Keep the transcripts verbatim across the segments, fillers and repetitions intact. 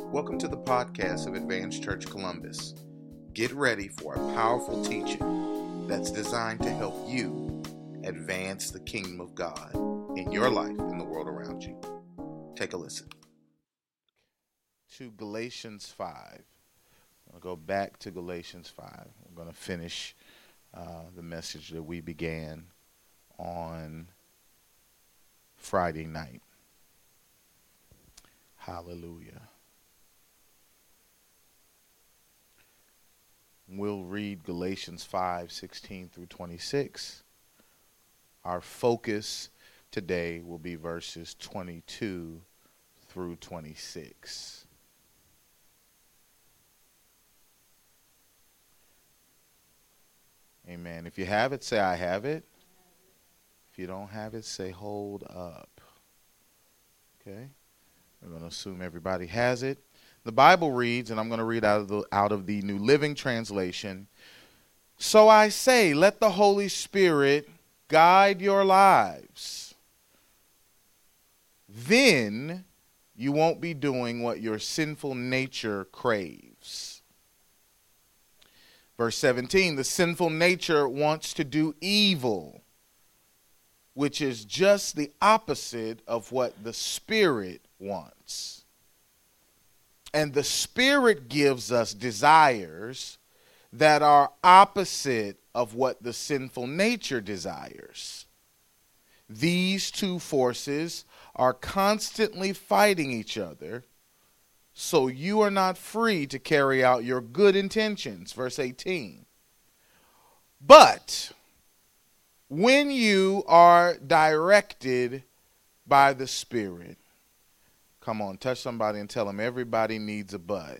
Welcome to the podcast of Advanced Church Columbus. Get ready for a powerful teaching that's designed to help you advance the kingdom of God in your life and the world around you. Take a listen. To Galatians five. I'll go back to Galatians five. We're going to finish uh, the message that we began on Friday night. Hallelujah. We'll read Galatians five, sixteen through twenty-six. Our focus today will be verses twenty-two through twenty-six. Amen. If you have it, say, I have it. If you don't have it, say, hold up. Okay? We're going to assume everybody has it. The Bible reads, and I'm going to read out of the out of the New Living Translation. So I say, let the Holy Spirit guide your lives. Then you won't be doing what your sinful nature craves. Verse seventeen, the sinful nature wants to do evil, which is just the opposite of what the Spirit wants. And the Spirit gives us desires that are opposite of what the sinful nature desires. These two forces are constantly fighting each other, so you are not free to carry out your good intentions. Verse eighteen. But when you are directed by the Spirit, come on, touch somebody and tell them everybody needs a but.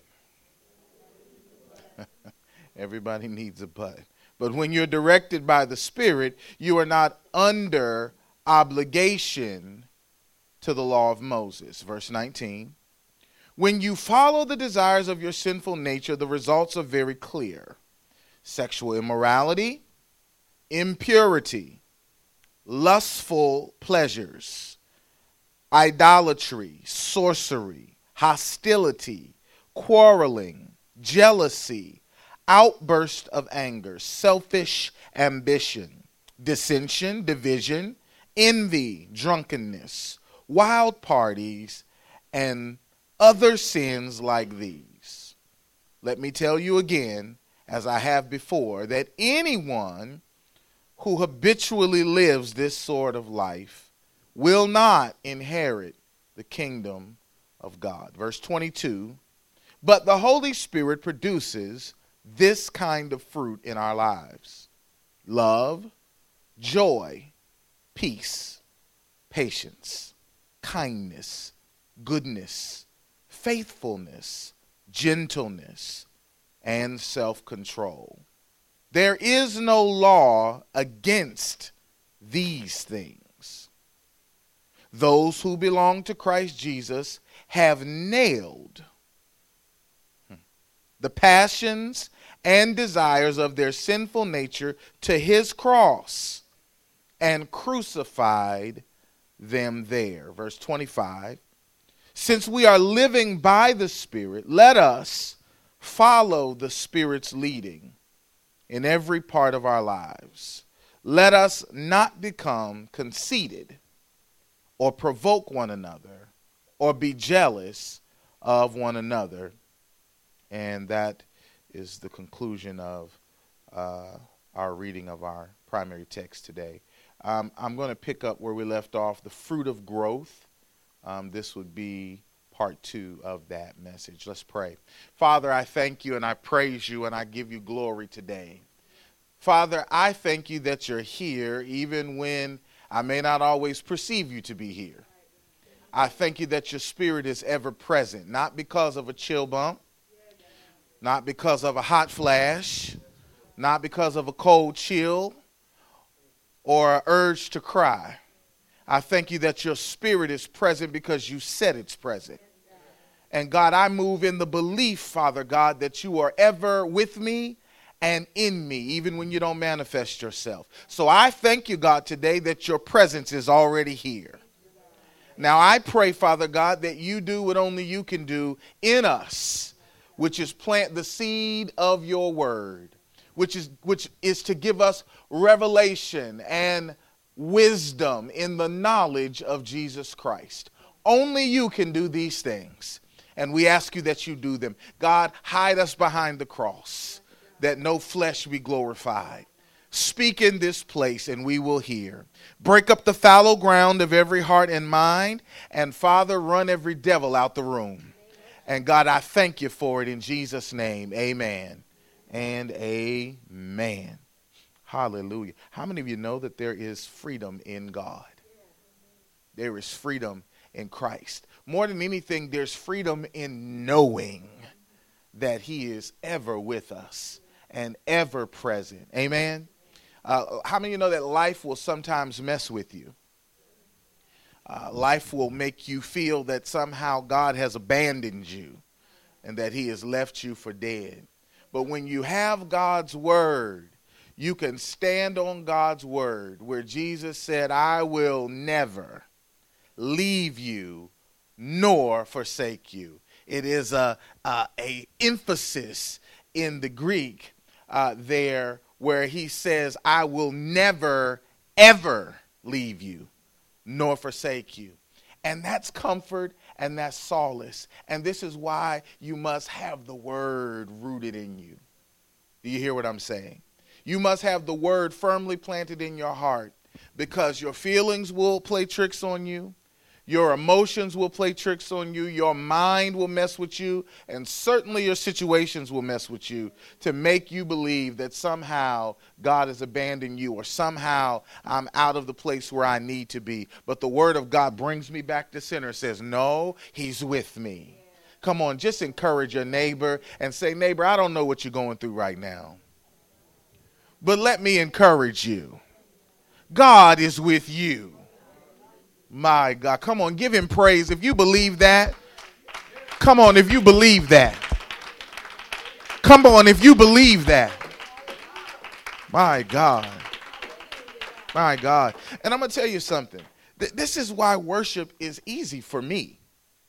Everybody needs a but. But when you're directed by the Spirit, you are not under obligation to the law of Moses. Verse nineteen. When you follow the desires of your sinful nature, the results are very clear. Sexual immorality, impurity, lustful pleasures, idolatry, sorcery, hostility, quarreling, jealousy, outburst of anger, selfish ambition, dissension, division, envy, drunkenness, wild parties, and other sins like these. Let me tell you again, as I have before, that anyone who habitually lives this sort of life will not inherit the kingdom of God. Verse twenty-two, but the Holy Spirit produces this kind of fruit in our lives: love, joy, peace, patience, kindness, goodness, faithfulness, gentleness, and self-control. There is no law against these things. Those who belong to Christ Jesus have nailed the passions and desires of their sinful nature to his cross and crucified them there. Verse twenty-five, since we are living by the Spirit, let us follow the Spirit's leading in every part of our lives. Let us not become conceited or provoke one another or be jealous of one another. And that is the conclusion of uh, our reading of our primary text today. Um, I'm going to pick up where we left off, the fruit of growth. Um, this would be part two of that message. Let's pray. Father, I thank you and I praise you and I give you glory today. Father, I thank you that you're here even when I may not always perceive you to be here. I thank you that your Spirit is ever present, not because of a chill bump, not because of a hot flash, not because of a cold chill or an urge to cry. I thank you that your Spirit is present because you said it's present. And God, I move in the belief, Father God, that you are ever with me and in me, even when you don't manifest yourself. So I thank you, God, today that your presence is already here. Now I pray, Father God, that you do what only you can do in us, which is plant the seed of your word, which is which is to give us revelation and wisdom in the knowledge of Jesus Christ. Only you can do these things, and we ask you that you do them. God, hide us behind the cross, that no flesh be glorified. Speak in this place, and we will hear. Break up the fallow ground of every heart and mind, and Father, run every devil out the room. And God, I thank you for it in Jesus' name. Amen and amen. Hallelujah. How many of you know that there is freedom in God? There is freedom in Christ. More than anything, there's freedom in knowing that he is ever with us and ever present. Amen. Uh, how many of you know that life will sometimes mess with you? Uh, life will make you feel that somehow God has abandoned you and that he has left you for dead. But when you have God's word, you can stand on God's word where Jesus said, I will never leave you nor forsake you. It is a, a, a emphasis in the Greek uh, there where he says, I will never, ever leave you nor forsake you. And that's comfort and that's solace. And this is why you must have the word rooted in you. Do you hear what I'm saying? You must have the word firmly planted in your heart, because your feelings will play tricks on you. Your emotions will play tricks on you. Your mind will mess with you. And certainly your situations will mess with you to make you believe that somehow God has abandoned you, or somehow I'm out of the place where I need to be. But the word of God brings me back to center. It says, no, he's with me. Come on, just encourage your neighbor and say, neighbor, I don't know what you're going through right now, but let me encourage you. God is with you. My God, come on, give him praise. If you believe that, come on, if you believe that. Come on, if you believe that. My God. My God. And I'm going to tell you something. This is why worship is easy for me.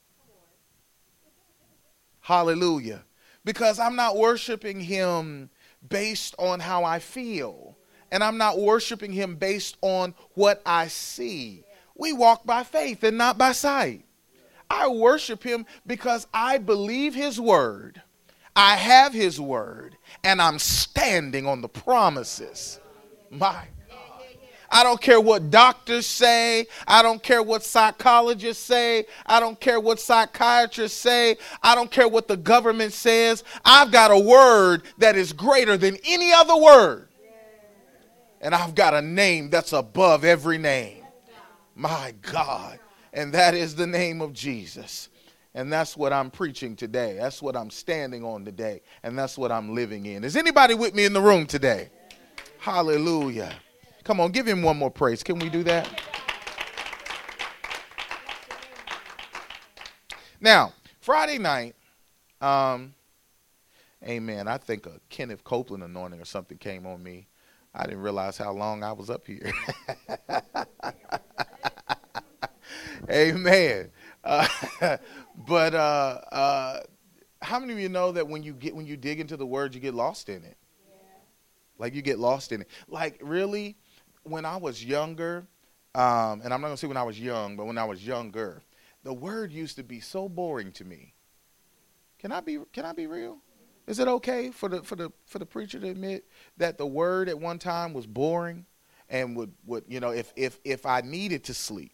Hallelujah. Because I'm not worshiping him based on how I feel. And I'm not worshiping him based on what I see. We walk by faith and not by sight. I worship him because I believe his word. I have his word, and I'm standing on the promises. My God. I don't care what doctors say. I don't care what psychologists say. I don't care what psychiatrists say. I don't care what the government says. I've got a word that is greater than any other word. And I've got a name that's above every name. My God. And that is the name of Jesus. And that's what I'm preaching today. That's what I'm standing on today. And that's what I'm living in. Is anybody with me in the room today? Hallelujah. Come on, give him one more praise. Can we do that? Now, Friday night, um, amen, I think a Kenneth Copeland anointing or something came on me. I didn't realize how long I was up here. Amen. Uh, but uh, uh, how many of you know that when you get when you dig into the word, you get lost in it? Yeah. Like you get lost in it. Like really, when I was younger, um, and I'm not gonna say when I was young, but when I was younger, the word used to be so boring to me. Can I be? Can I be real? Is it okay for the for the for the preacher to admit that the word at one time was boring, and would would you know if if if I needed to sleep,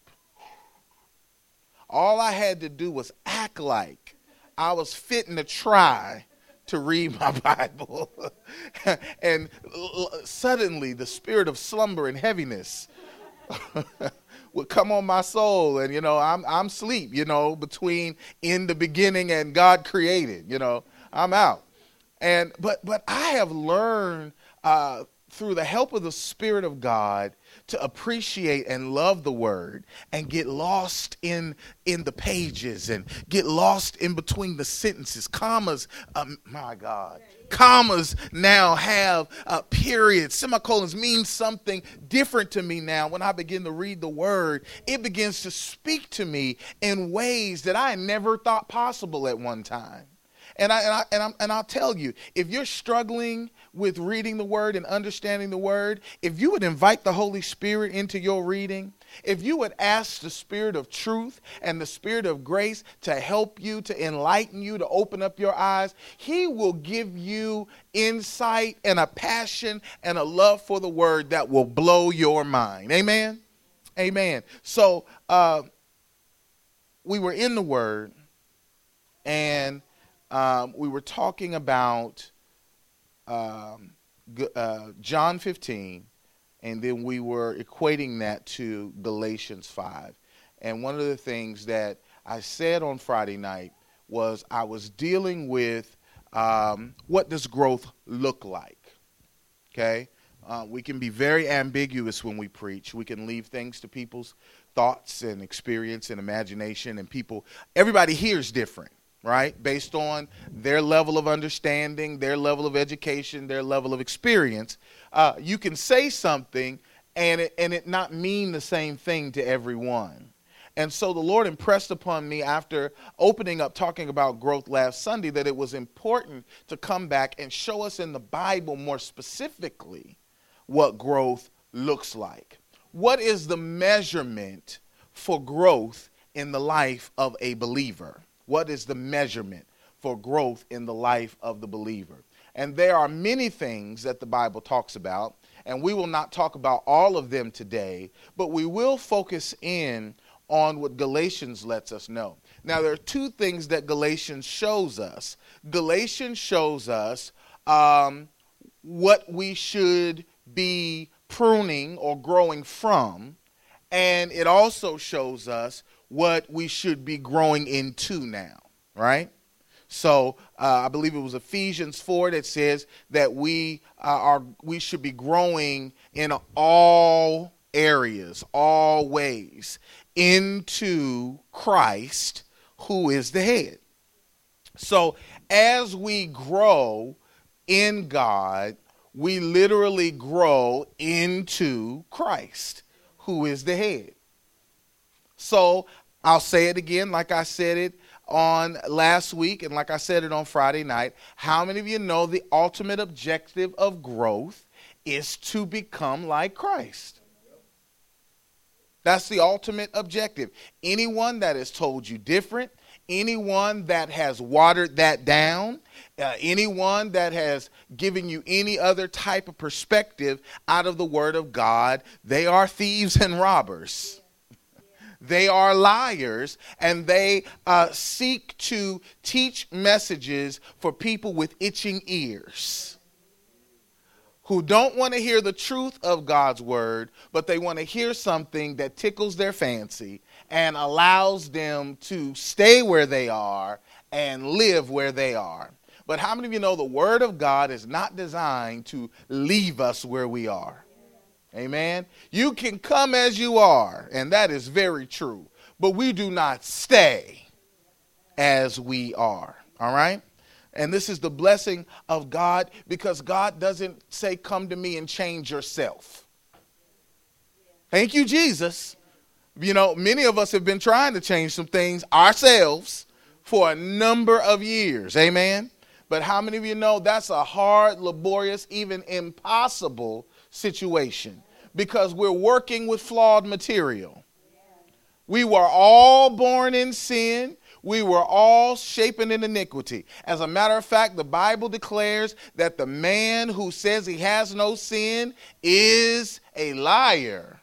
all I had to do was act like I was fitting to try to read my Bible. And l- suddenly the spirit of slumber and heaviness would come on my soul. And, you know, I'm I'm asleep, you know, between in the beginning and God created, you know, I'm out. And but but I have learned uh, through the help of the Spirit of God, to appreciate and love the word and get lost in in the pages and get lost in between the sentences. Commas, um, my God. Commas now have uh, periods. Semicolons mean something different to me now. When I begin to read the word, it begins to speak to me in ways that I never thought possible at one time. And I, and I and I'm and I'll tell you, if you're struggling with reading the word and understanding the word, if you would invite the Holy Spirit into your reading, if you would ask the Spirit of truth and the Spirit of grace to help you, to enlighten you, to open up your eyes, he will give you insight and a passion and a love for the word that will blow your mind. Amen. Amen. So uh, we were in the word, and Um, we were talking about um, uh, John fifteen, and then we were equating that to Galatians five. And one of the things that I said on Friday night was I was dealing with um, what does growth look like, okay? Uh, we can be very ambiguous when we preach. We can leave things to people's thoughts and experience and imagination, and people, everybody hears different. Right? Based on their level of understanding, their level of education, their level of experience, uh, you can say something and it, and it not mean the same thing to everyone. And so the Lord impressed upon me after opening up talking about growth last Sunday that it was important to come back and show us in the Bible more specifically what growth looks like. What is the measurement for growth in the life of a believer? What is the measurement for growth in the life of the believer? And there are many things that the Bible talks about, and we will not talk about all of them today, but we will focus in on what Galatians lets us know. Now, there are two things that Galatians shows us. Galatians shows us um, what we should be pruning or growing from, and it also shows us what we should be growing into now, right? So uh, I believe it was Ephesians four that says that we uh, are we should be growing in all areas, all ways, into Christ, who is the head. So as we grow in God, we literally grow into Christ, who is the head. So I'll say it again like I said it on last week and like I said it on Friday night. How many of you know the ultimate objective of growth is to become like Christ? That's the ultimate objective. Anyone that has told you different, anyone that has watered that down, uh, anyone that has given you any other type of perspective out of the Word of God, they are thieves and robbers. They are liars, and they uh, seek to teach messages for people with itching ears who don't want to hear the truth of God's word, but they want to hear something that tickles their fancy and allows them to stay where they are and live where they are. But how many of you know the word of God is not designed to leave us where we are? Amen. You can come as you are, and that is very true. But we do not stay as we are. All right? And this is the blessing of God, because God doesn't say, come to me and change yourself. Thank you, Jesus. You know, many of us have been trying to change some things ourselves for a number of years. Amen. But how many of you know that's a hard, laborious, even impossible situation, because we're working with flawed material. We were all born in sin. We were all shapen in iniquity. As a matter of fact, the Bible declares that the man who says he has no sin is a liar.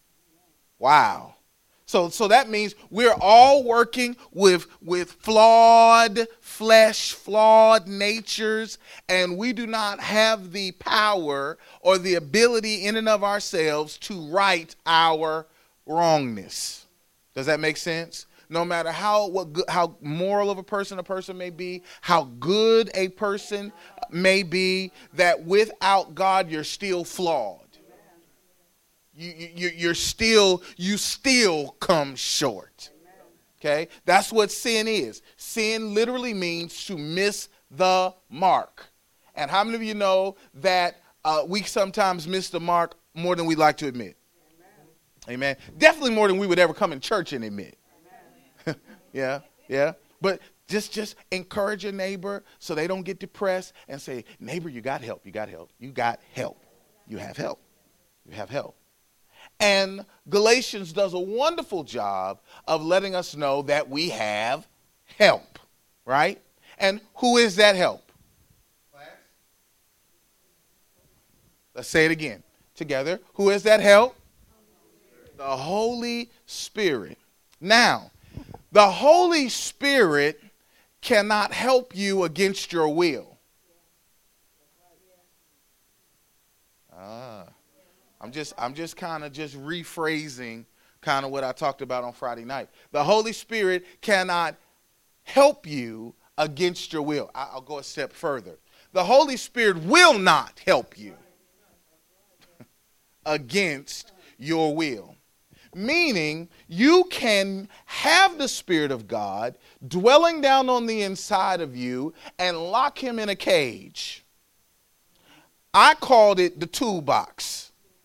Wow. So, so that means we're all working with, with flawed flesh, flawed natures, and we do not have the power or the ability in and of ourselves to right our wrongness. Does that make sense? no matter how what good, how moral of a person a person may be, how good a person may be, that without God you're still flawed. You, you you're still you still come short. Okay, that's what sin is. Sin literally means to miss the mark. And how many of you know that uh, we sometimes miss the mark more than we like to admit? Amen. Amen. Definitely more than we would ever come in church and admit. yeah, yeah. But just just encourage your neighbor so they don't get depressed and say, neighbor, you got help. You got help. You got help. You have help. You have help. And Galatians does a wonderful job of letting us know that we have help, right? And who is that help? Let's say it again together. Who is that help? The Holy Spirit. Now, the Holy Spirit cannot help you against your will. Ah. I'm just I'm just kind of just rephrasing kind of what I talked about on Friday night. The Holy Spirit cannot help you against your will. I'll go a step further. The Holy Spirit will not help you against your will. Meaning you can have the Spirit of God dwelling down on the inside of you and lock him in a cage. I called it the toolbox.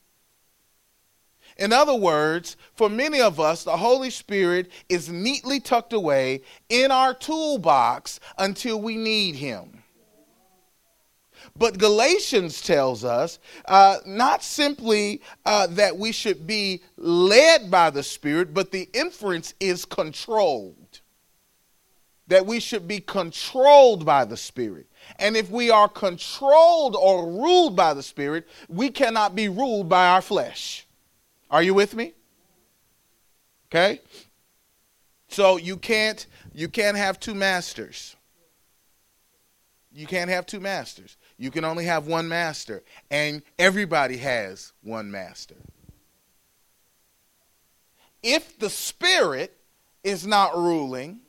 In other words, for many of us, the Holy Spirit is neatly tucked away in our toolbox until we need him. But Galatians tells us uh, not simply uh, that we should be led by the Spirit, but the inference is controlled. That we should be controlled by the Spirit. And if we are controlled or ruled by the Spirit, we cannot be ruled by our flesh. Are you with me? Okay. So you can't you can't have two masters. You can't have two masters. You can only have one master, and everybody has one master. If the Spirit is not ruling,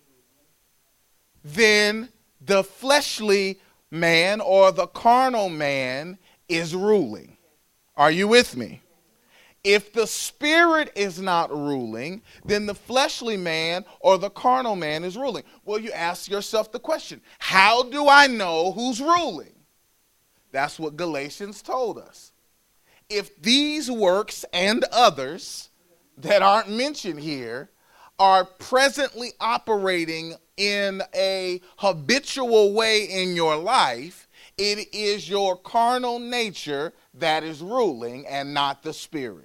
then the fleshly man or the carnal man is ruling. Are you with me? If the Spirit is not ruling, then the fleshly man or the carnal man is ruling. Well, you ask yourself the question, how do I know who's ruling? That's what Galatians told us. If these works and others that aren't mentioned here are presently operating in a habitual way in your life, it is your carnal nature that is ruling and not the Spirit.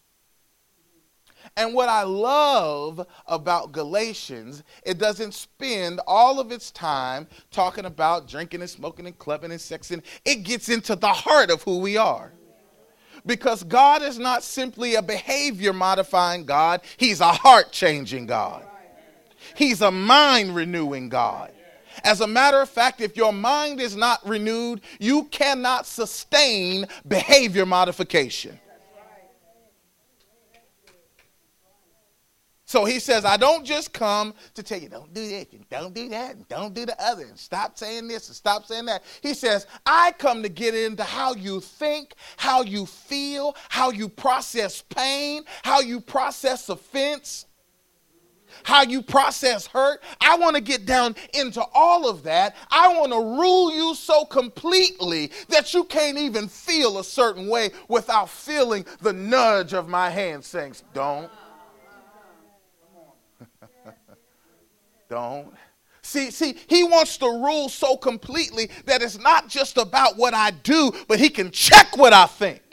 And what I love about Galatians, it doesn't spend all of its time talking about drinking and smoking and clubbing and sexing. It gets into the heart of who we are. Because God is not simply a behavior modifying God. He's a heart changing God. He's a mind renewing God. As a matter of fact, if your mind is not renewed, you cannot sustain behavior modification. So he says, I don't just come to tell you, don't do this and don't do that and don't do the other and stop saying this and stop saying that. He says, I come to get into how you think, how you feel, how you process pain, how you process offense, how you process hurt. I want to get down into all of that. I want to rule you so completely that you can't even feel a certain way without feeling the nudge of my hand saying, don't. Don't. See, see, he wants to rule so completely that it's not just about what I do, but he can check what I think.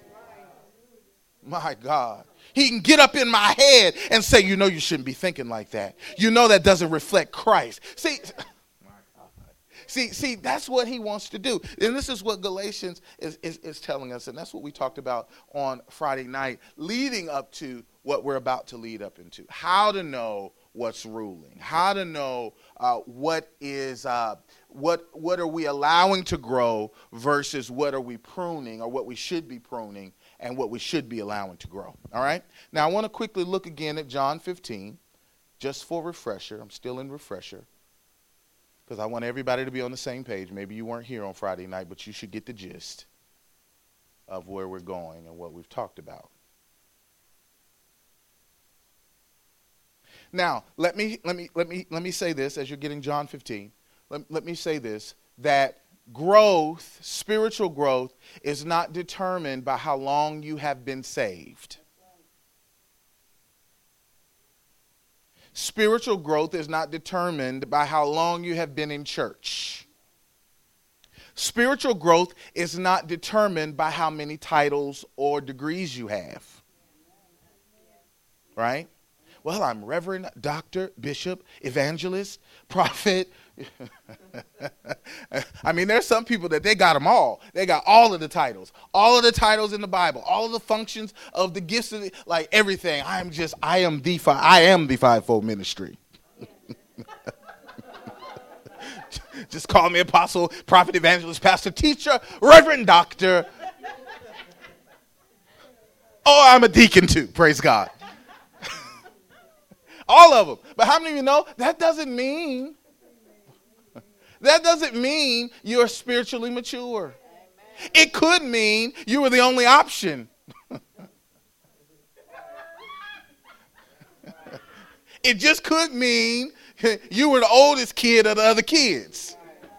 My God. He can get up in my head and say, you know, you shouldn't be thinking like that. You know, that doesn't reflect Christ. See, see, see, that's what he wants to do. And this is what Galatians is, is, is telling us. And that's what we talked about on Friday night, leading up to what we're about to lead up into. How to know what's ruling, how to know uh, what is uh, what what are we allowing to grow versus what are we pruning, or what we should be pruning and what we should be allowing to grow. All right. Now I want to quickly look again at John fifteen. just for refresher, I'm still in refresher, because I want everybody to be on the same page. Maybe you weren't here on Friday night, but you should get the gist of where we're going and what we've talked about. Now, let me let me let me let me say this as you're getting John fifteen. Let, let me say this, that growth, spiritual growth, is not determined by how long you have been saved. Spiritual growth is not determined by how long you have been in church. Spiritual growth is not determined by how many titles or degrees you have. Right? Well, I'm Reverend, Doctor, Bishop, Evangelist, Prophet. I mean, there's some people that they got them all. They got all of the titles, all of the titles in the Bible, all of the functions of the gifts, of the, like everything. I'm just, I am the, I am the fivefold ministry. Just call me apostle, prophet, evangelist, pastor, teacher, reverend, doctor. Oh, I'm a deacon too. Praise God. All of them. But how many of you know that doesn't mean, that doesn't mean you're spiritually mature. Amen. It could mean you were the only option. It just could mean you were the oldest kid of the other kids.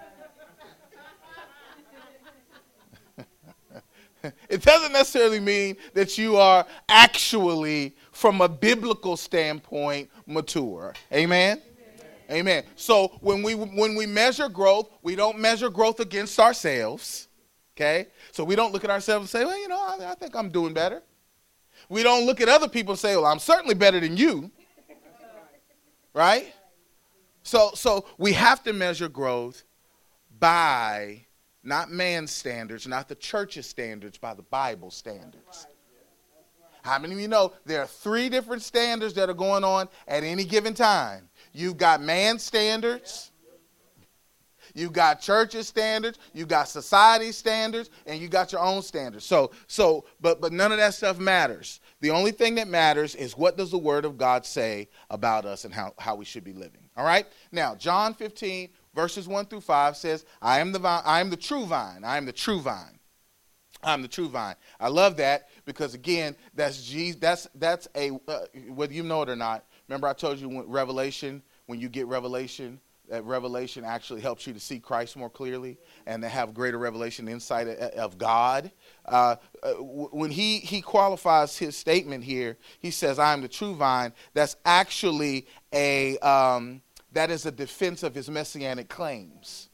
It doesn't necessarily mean that you are actually, from a biblical standpoint, mature. Amen? Amen. Amen. So when we when we measure growth, we don't measure growth against ourselves. Okay? So we don't look at ourselves and say, well, you know, I, I think I'm doing better. We don't look at other people and say, well, I'm certainly better than you. Right? So so we have to measure growth by not man's standards, not the church's standards, by the Bible standards. How many of you know there are three different standards that are going on at any given time? You've got man's standards, you've got church's standards, you've got society standards, and you got your own standards. So, so, but but none of that stuff matters. The only thing that matters is what does the Word of God say about us and how, how we should be living. All right? Now, John fifteen, verses one through five says, I am the vine, I am the true vine. I am the true vine. I'm the true vine. I love that because, again, that's Jesus. That's that's a uh, whether you know it or not. Remember, I told you when Revelation, when you get revelation, that revelation actually helps you to see Christ more clearly and to have greater revelation, insight of God. Uh, when he he qualifies his statement here, he says, "I am the true vine." That's actually a um, that is a defense of his messianic claims.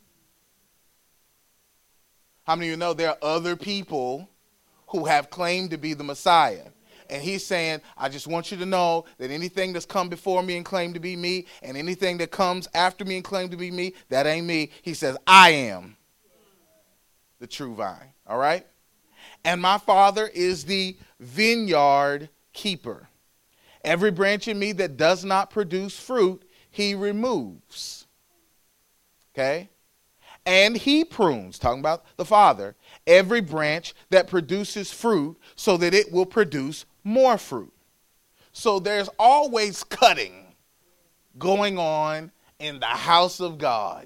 How many of you know there are other people who have claimed to be the Messiah? And he's saying, I just want you to know that anything that's come before me and claimed to be me, and anything that comes after me and claimed to be me, that ain't me. He says, I am the true vine. All right? And my Father is the vineyard keeper. Every branch in me that does not produce fruit, he removes. Okay? And he prunes, talking about the Father, every branch that produces fruit so that it will produce more fruit. So there's always cutting going on in the house of God.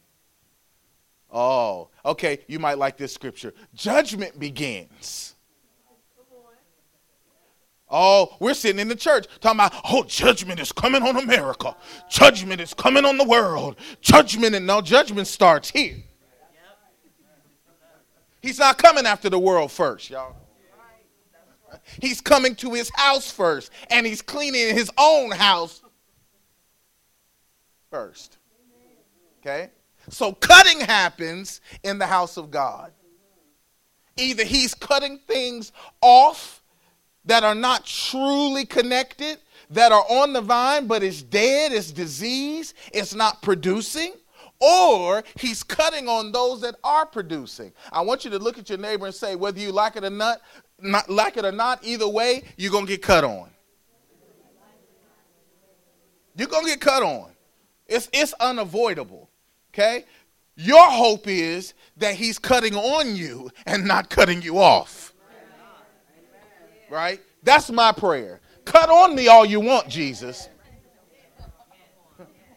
Oh, okay, you might like this scripture. Judgment begins. Oh, we're sitting in the church talking about, oh, judgment is coming on America. Judgment is coming on the world. Judgment, and no, judgment starts here. He's not coming after the world first, y'all. He's coming to his house first, and he's cleaning his own house first. Okay? So cutting happens in the house of God. Either he's cutting things off that are not truly connected, that are on the vine, but it's dead, it's diseased, it's not producing, or he's cutting on those that are producing. I want you to look at your neighbor and say, whether you like it or not, not like it or not, either way, you're going to get cut on. You're going to get cut on. It's, it's unavoidable, okay? Your hope is that he's cutting on you and not cutting you off. Right? That's my prayer. Cut on me all you want, Jesus.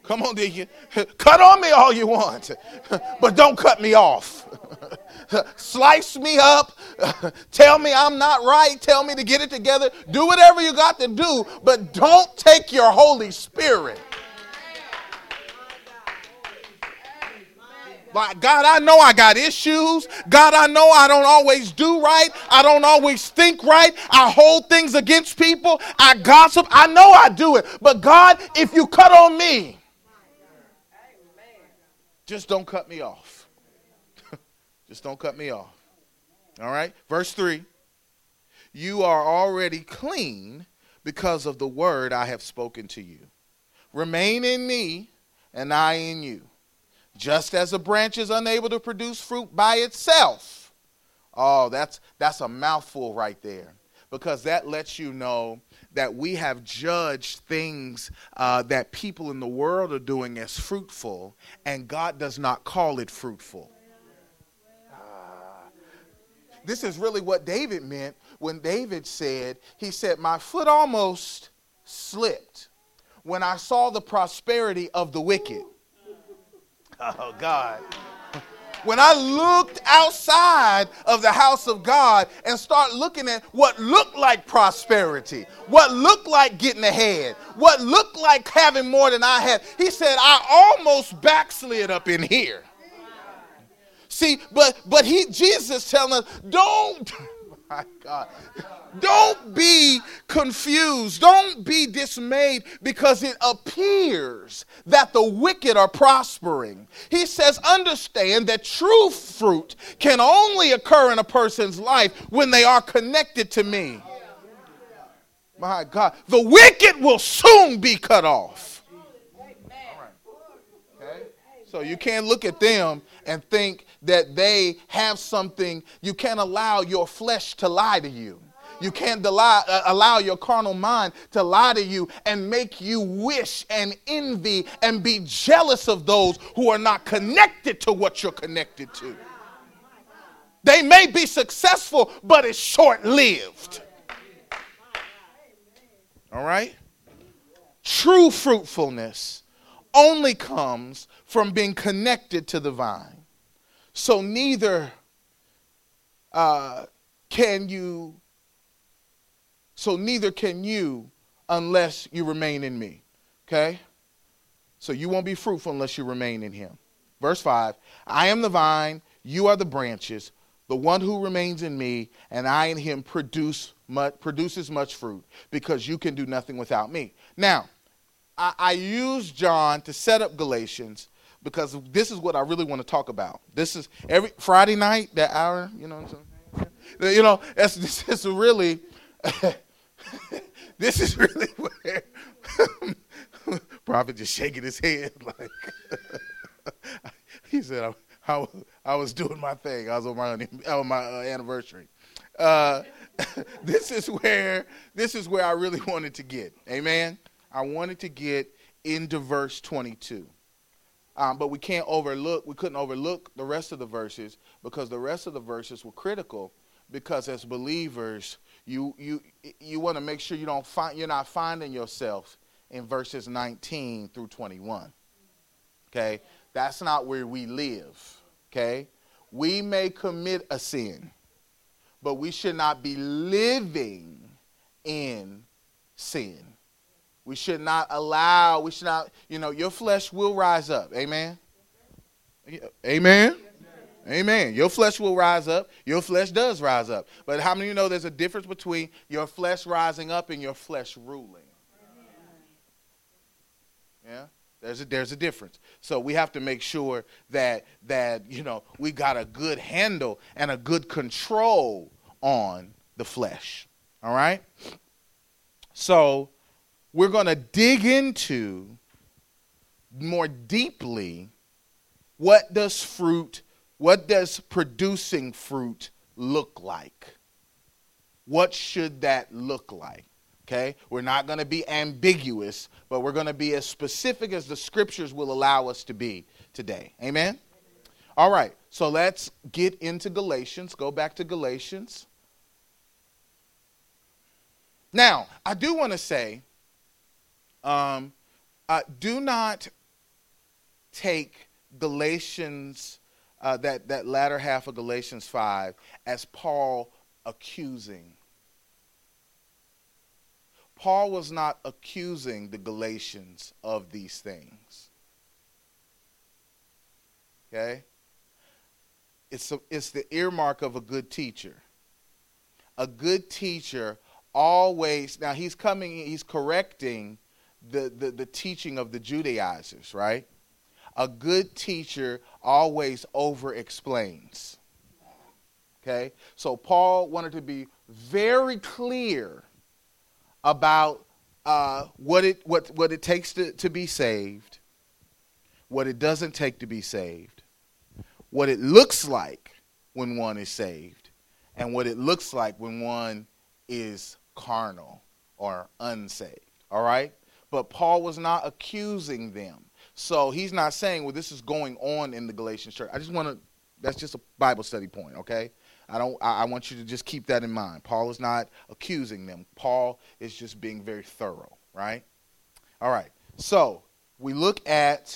Come on, deacon. Cut on me all you want, but don't cut me off. Slice me up. Tell me I'm not right. Tell me to get it together. Do whatever you got to do, but don't take your Holy Spirit. Like, God, I know I got issues. God, I know I don't always do right. I don't always think right. I hold things against people. I gossip. I know I do it. But God, if you cut on me, just don't cut me off. Just don't cut me off. All right. Verse three. You are already clean because of the word I have spoken to you. Remain in me and I in you. Just as a branch is unable to produce fruit by itself. Oh, that's that's a mouthful right there. Because that lets you know that we have judged things uh, that people in the world are doing as fruitful, and God does not call it fruitful. Uh, this is really what David meant when David said, he said, my foot almost slipped when I saw the prosperity of the wicked. Oh, God. When I looked outside of the house of God and start looking at what looked like prosperity, what looked like getting ahead, what looked like having more than I had, he said, I almost backslid up in here. See, but but he Jesus is telling us, don't, my God, don't be confused. Don't be dismayed because it appears that the wicked are prospering. He says, understand that true fruit can only occur in a person's life when they are connected to me. My God, the wicked will soon be cut off. Okay? So you can't look at them and think that they have something. You can't allow your flesh to lie to you. You can't allow, uh, allow your carnal mind to lie to you and make you wish and envy and be jealous of those who are not connected to what you're connected to. They may be successful, but it's short-lived. All right? True fruitfulness only comes from being connected to the vine. So neither uh, can you So neither can you unless you remain in me. Okay? So you won't be fruitful unless you remain in him. Verse five, I am the vine, you are the branches. The one who remains in me and I in him produce much, produces much fruit because you can do nothing without me. Now, I, I use John to set up Galatians because this is what I really want to talk about. This is every Friday night, that hour, you know what I'm saying? You know, that's, this is really... This is really where Prophet just shaking his head like he said, I, I, I was doing my thing. I was on my on my uh, anniversary. Uh, this is where this is where I really wanted to get. Amen. I wanted to get into verse twenty-two, um, but we can't overlook. We couldn't overlook the rest of the verses because the rest of the verses were critical. Because as believers, you you you want to make sure you don't find you're not finding yourself in verses nineteen through twenty-one. Okay, that's not where we live. Okay, we may commit a sin, but we should not be living in sin. We should not allow. We should not. You know, your flesh will rise up. Amen. Amen. Amen. Your flesh will rise up. Your flesh does rise up. But how many of you know there's a difference between your flesh rising up and your flesh ruling? Yeah, there's a, there's a difference. So we have to make sure that, that, you know, we got a good handle and a good control on the flesh. All right? So we're going to dig into more deeply what does fruit What does producing fruit look like? What should that look like? Okay, we're not going to be ambiguous, but we're going to be as specific as the scriptures will allow us to be today. Amen? All right, so let's get into Galatians. Go back to Galatians. Now, I do want to say, um, uh, do not take Galatians, uh, that, that latter half of Galatians five, as Paul accusing. Paul was not accusing the Galatians of these things. Okay? It's, a, it's the earmark of a good teacher. A good teacher always, now he's coming, he's correcting the, the, the teaching of the Judaizers, right? A good teacher always over-explains. Okay? So Paul wanted to be very clear about uh, what it what what it takes to, to be saved, what it doesn't take to be saved, what it looks like when one is saved, and what it looks like when one is carnal or unsaved. All right? But Paul was not accusing them. So he's not saying, well, this is going on in the Galatian church. I just want to, that's just a Bible study point, okay? I don't. I, I want you to just keep that in mind. Paul is not accusing them. Paul is just being very thorough, right? All right. So we look at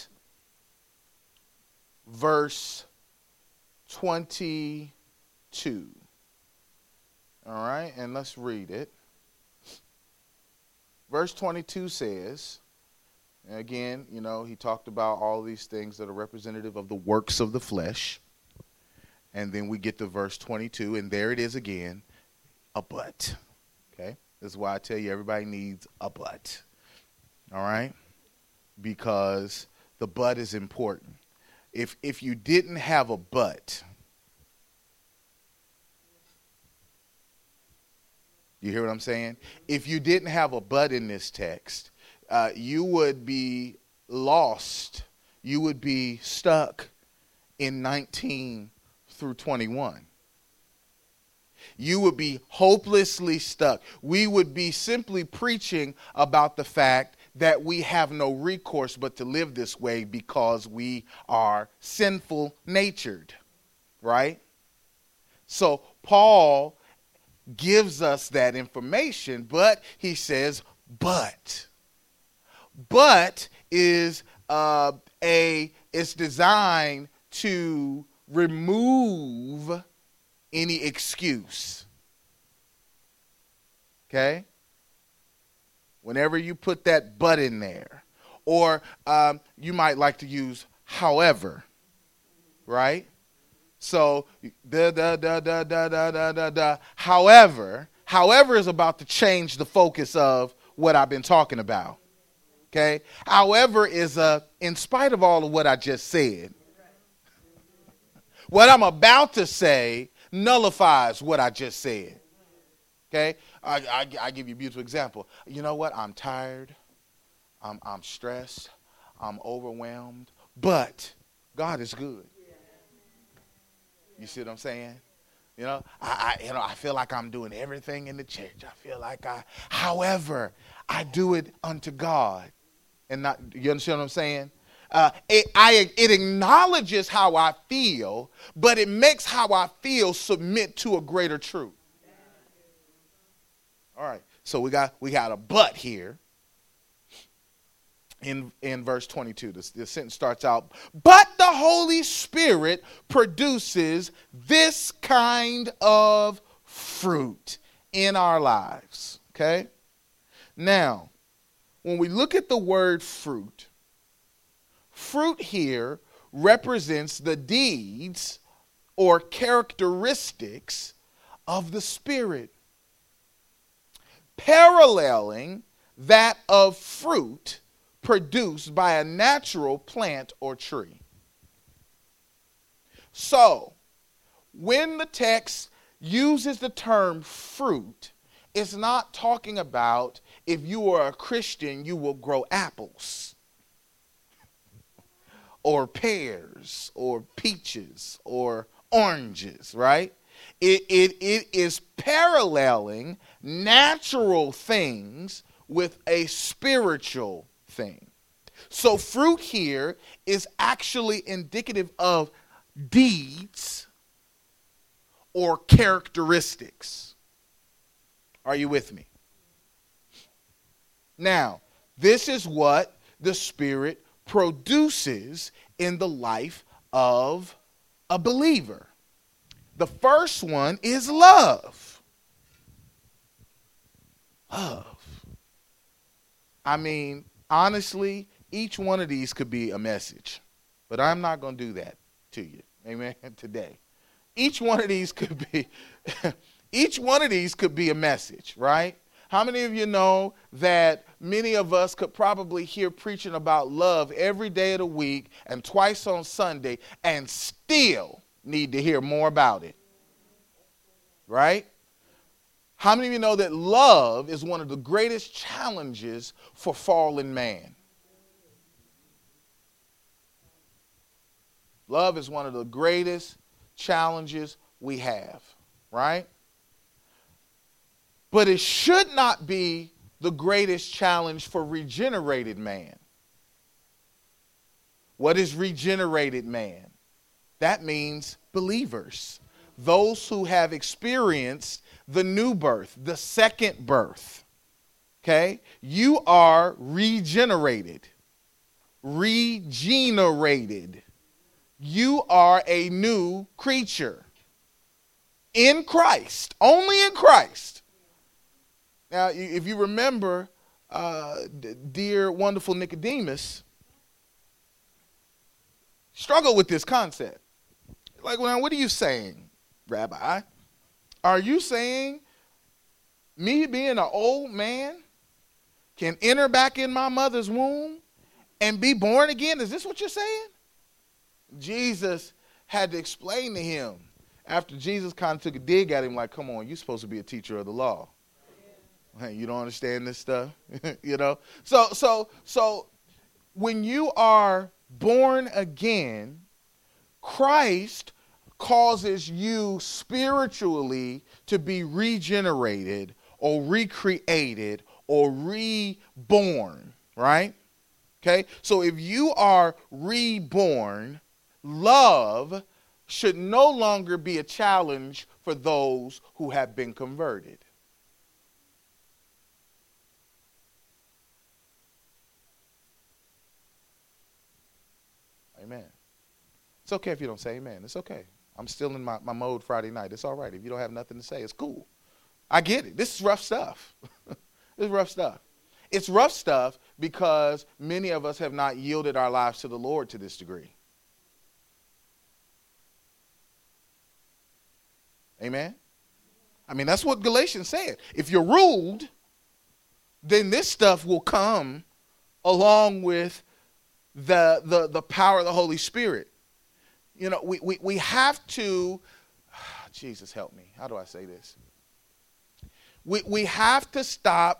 verse twenty-two. All right, and let's read it. Verse twenty-two says, again, you know, he talked about all these things that are representative of the works of the flesh. And then we get to verse twenty-two, and there it is again, a but. Okay? This is why I tell you everybody needs a but. All right? Because the but is important. If if you didn't have a but, you hear what I'm saying? If you didn't have a but in this text, uh, you would be lost. You would be stuck in nineteen through twenty-one. You would be hopelessly stuck. We would be simply preaching about the fact that we have no recourse but to live this way because we are sinful natured, right? So Paul gives us that information, but he says, but. But is uh, a, it's designed to remove any excuse. Okay? Whenever you put that but in there, or um, you might like to use however, right? So da da da da da da da da da. However, however is about to change the focus of what I've been talking about. Okay? However is a, in spite of all of what I just said, what I'm about to say nullifies what I just said. Okay? I, I, I give you a beautiful example. You know what? I'm tired. I'm, I'm stressed. I'm overwhelmed. But God is good. You see what I'm saying? You know, I, I, you know, I feel like I'm doing everything in the church. I feel like I, however, I do it unto God. And not, you understand what I'm saying? Uh, it, I, it acknowledges how I feel, but it makes how I feel submit to a greater truth. All right, so we got we got a but here in in verse twenty-two. This, this sentence starts out, but the Holy Spirit produces this kind of fruit in our lives. Okay, now when we look at the word fruit, fruit here represents the deeds or characteristics of the Spirit, paralleling that of fruit produced by a natural plant or tree. So, when the text uses the term fruit, it's not talking about if you are a Christian, you will grow apples or pears or peaches or oranges, right? It, it, it is paralleling natural things with a spiritual thing. So fruit here is actually indicative of deeds or characteristics. Are you with me? Now, this is what the Spirit produces in the life of a believer. The first one is love. Love. I mean, honestly, each one of these could be a message, but I'm not going to do that to you. Amen. Today. Each one of these could be, each one of these could be a message, right? How many of you know that many of us could probably hear preaching about love every day of the week and twice on Sunday and still need to hear more about it? Right? How many of you know that love is one of the greatest challenges for fallen man? Love is one of the greatest challenges we have, right? But it should not be the greatest challenge for regenerated man. What is regenerated man? That means believers. Those who have experienced the new birth, the second birth. Okay? You are regenerated. Regenerated. You are a new creature. In Christ. Only in Christ. Now, if you remember, uh, dear wonderful Nicodemus struggled with this concept. Like, well, what are you saying, Rabbi? Are you saying me being an old man can enter back in my mother's womb and be born again? Is this what you're saying? Jesus had to explain to him after Jesus kind of took a dig at him like, come on, you're supposed to be a teacher of the law. Hey, you don't understand this stuff, you know? So, so, so when you are born again, Christ causes you spiritually to be regenerated or recreated or reborn, right? Okay, so if you are reborn, love should no longer be a challenge for those who have been converted. Amen. It's okay if you don't say amen. It's okay. I'm still in my, my mode Friday night. It's all right. If you don't have nothing to say, it's cool. I get it. This is rough stuff. This is rough stuff. It's rough stuff because many of us have not yielded our lives to the Lord to this degree. Amen? I mean, that's what Galatians said. If you're ruled, then this stuff will come along with the, the, the power of the Holy Spirit. You know, we, we, we have to, Jesus help me. How do I say this? We, we have to stop,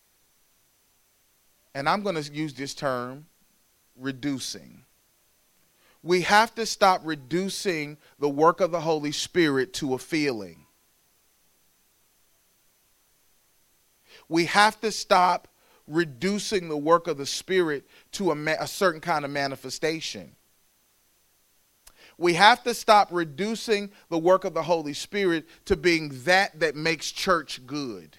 and I'm going to use this term, reducing. We have to stop reducing the work of the Holy Spirit to a feeling. We have to stop reducing the work of the Spirit to a, ma- a certain kind of manifestation. We have to stop reducing the work of the Holy Spirit to being that that makes church good.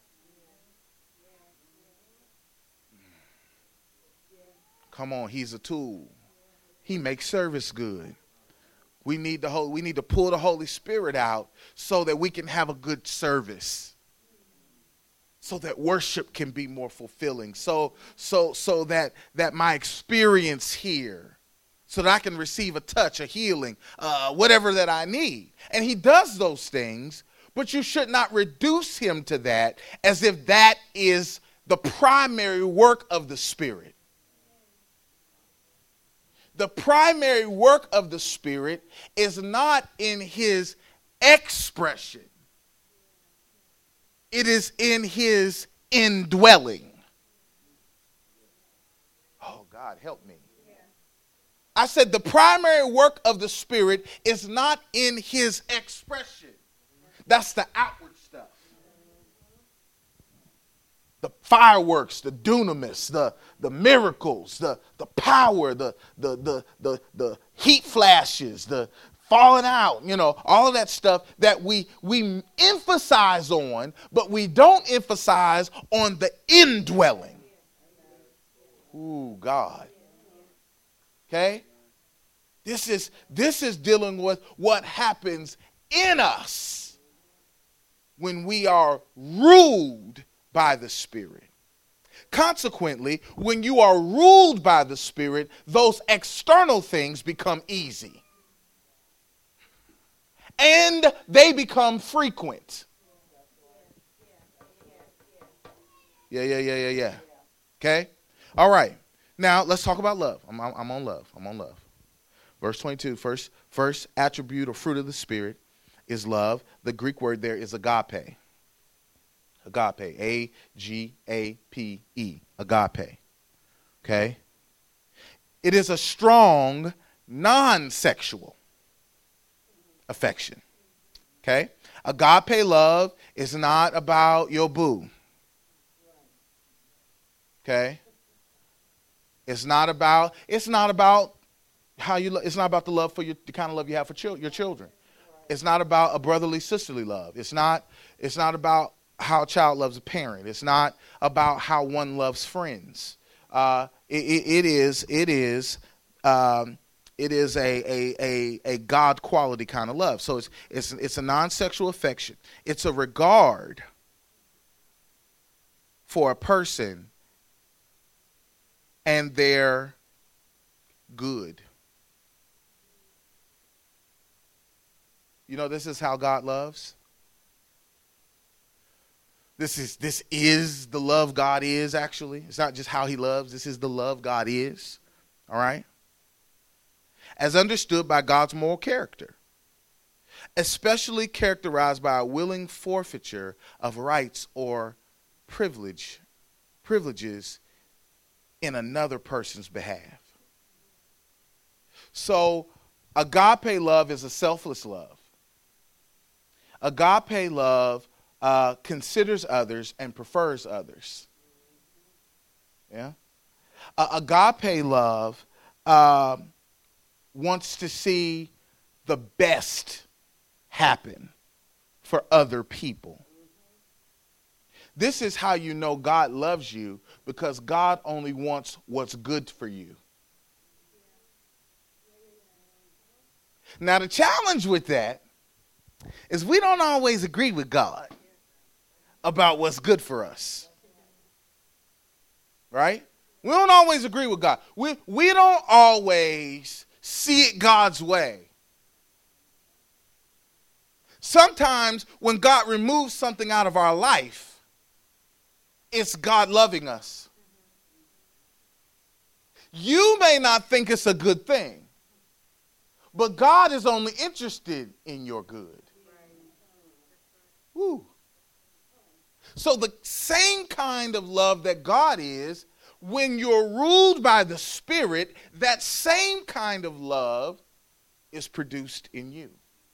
Come on, he's a tool. He makes service good. We need the whole, we need to pull the Holy Spirit out so that we can have a good service. So that worship can be more fulfilling. So so so that that my experience here, so that I can receive a touch, a healing, uh, whatever that I need. And he does those things, but you should not reduce him to that as if that is the primary work of the Spirit. The primary work of the Spirit is not in his expression. It is in his indwelling. Oh, God, help me. I said the primary work of the Spirit is not in his expression. That's the outward stuff. The fireworks, the dunamis, the, the miracles, the, the power, the, the, the, the, the heat flashes, the falling out, you know, all of that stuff that we, we emphasize on, but we don't emphasize on the indwelling. Ooh, God. Okay? This is this is dealing with what happens in us when we are ruled by the Spirit. Consequently, when you are ruled by the Spirit, those external things become easy. And they become frequent. Yeah, yeah, yeah, yeah, yeah. Okay? All right. Now, let's talk about love. I'm, I'm, I'm on love. I'm on love. Verse twenty-two, first, first attribute or fruit of the Spirit is love. The Greek word there is agape. Agape. A G A P E. Agape. Okay? It is a strong, non-sexual affection. Okay? Agape love is not about your boo. Okay? It's not about, it's not about how you, lo- it's not about the love for your, the kind of love you have for chil- your children. It's not about a brotherly, sisterly love. It's not, it's not about how a child loves a parent. It's not about how one loves friends. Uh, it, it, it is, it is, um, it is a, a, a, a God quality kind of love. So it's, it's, it's a non-sexual affection. It's a regard for a person and their good. You know, this is how God loves. This is this is the love God is, actually. It's not just how he loves. This is the love God is. All right? As understood by God's moral character, especially characterized by a willing forfeiture of rights or privilege, privileges in another person's behalf. So, agape love is a selfless love. Agape love uh, considers others and prefers others. Yeah. Uh, agape love uh, wants to see the best happen for other people. This is how you know God loves you, because God only wants what's good for you. Now, the challenge with that is we don't always agree with God about what's good for us. Right? We don't always agree with God. We, we don't always see it God's way. Sometimes when God removes something out of our life, it's God loving us. You may not think it's a good thing, but God is only interested in your good. Woo. So the same kind of love that God is, when you're ruled by the Spirit, that same kind of love is produced in you.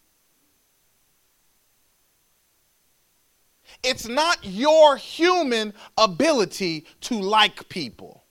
It's not your human ability to like people.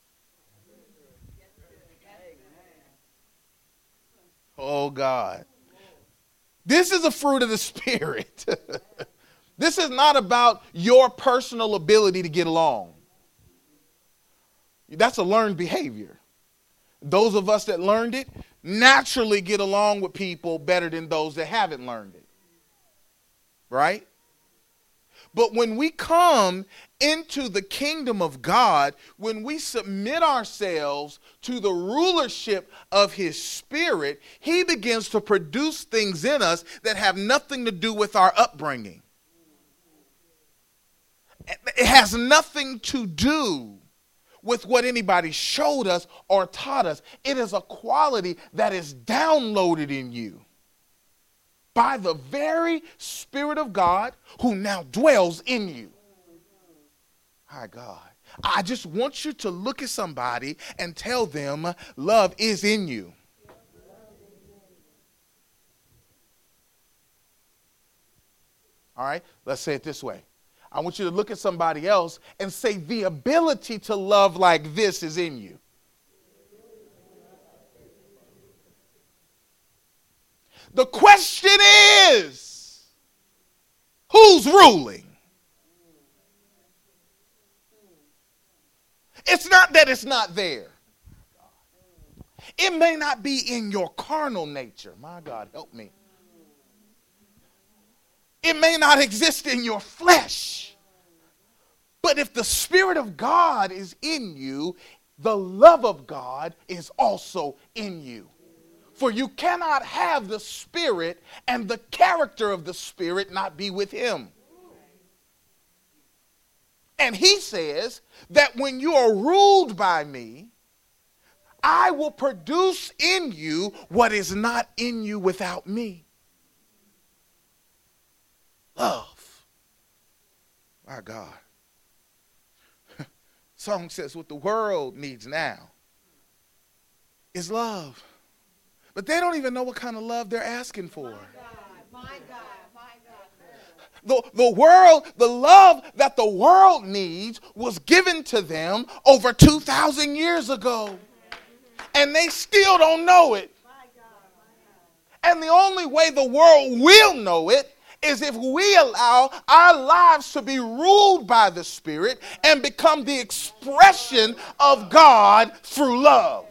Oh, God. This is a fruit of the Spirit. This is not about your personal ability to get along. That's a learned behavior. Those of us that learned it naturally get along with people better than those that haven't learned it. Right? But when we come into the kingdom of God, when we submit ourselves to the rulership of his Spirit, he begins to produce things in us that have nothing to do with our upbringing. It has nothing to do with what anybody showed us or taught us. It is a quality that is downloaded in you by the very Spirit of God who now dwells in you. My God. I just want you to look at somebody and tell them love is in you. All right, let's say it this way. I want you to look at somebody else and say the ability to love like this is in you. The question is, who's ruling? It's not that it's not there. It may not be in your carnal nature. My God, help me. It may not exist in your flesh. But if the Spirit of God is in you, the love of God is also in you. For you cannot have the Spirit and the character of the Spirit not be with him. And he says that when you are ruled by me, I will produce in you what is not in you without me. Love. My God. Song says what the world needs now is love. But they don't even know what kind of love they're asking for. My God, my God, my God. The, the world, the love that the world needs was given to them over two thousand years ago. And they still don't know it. And the only way the world will know it is if we allow our lives to be ruled by the Spirit and become the expression of God through love.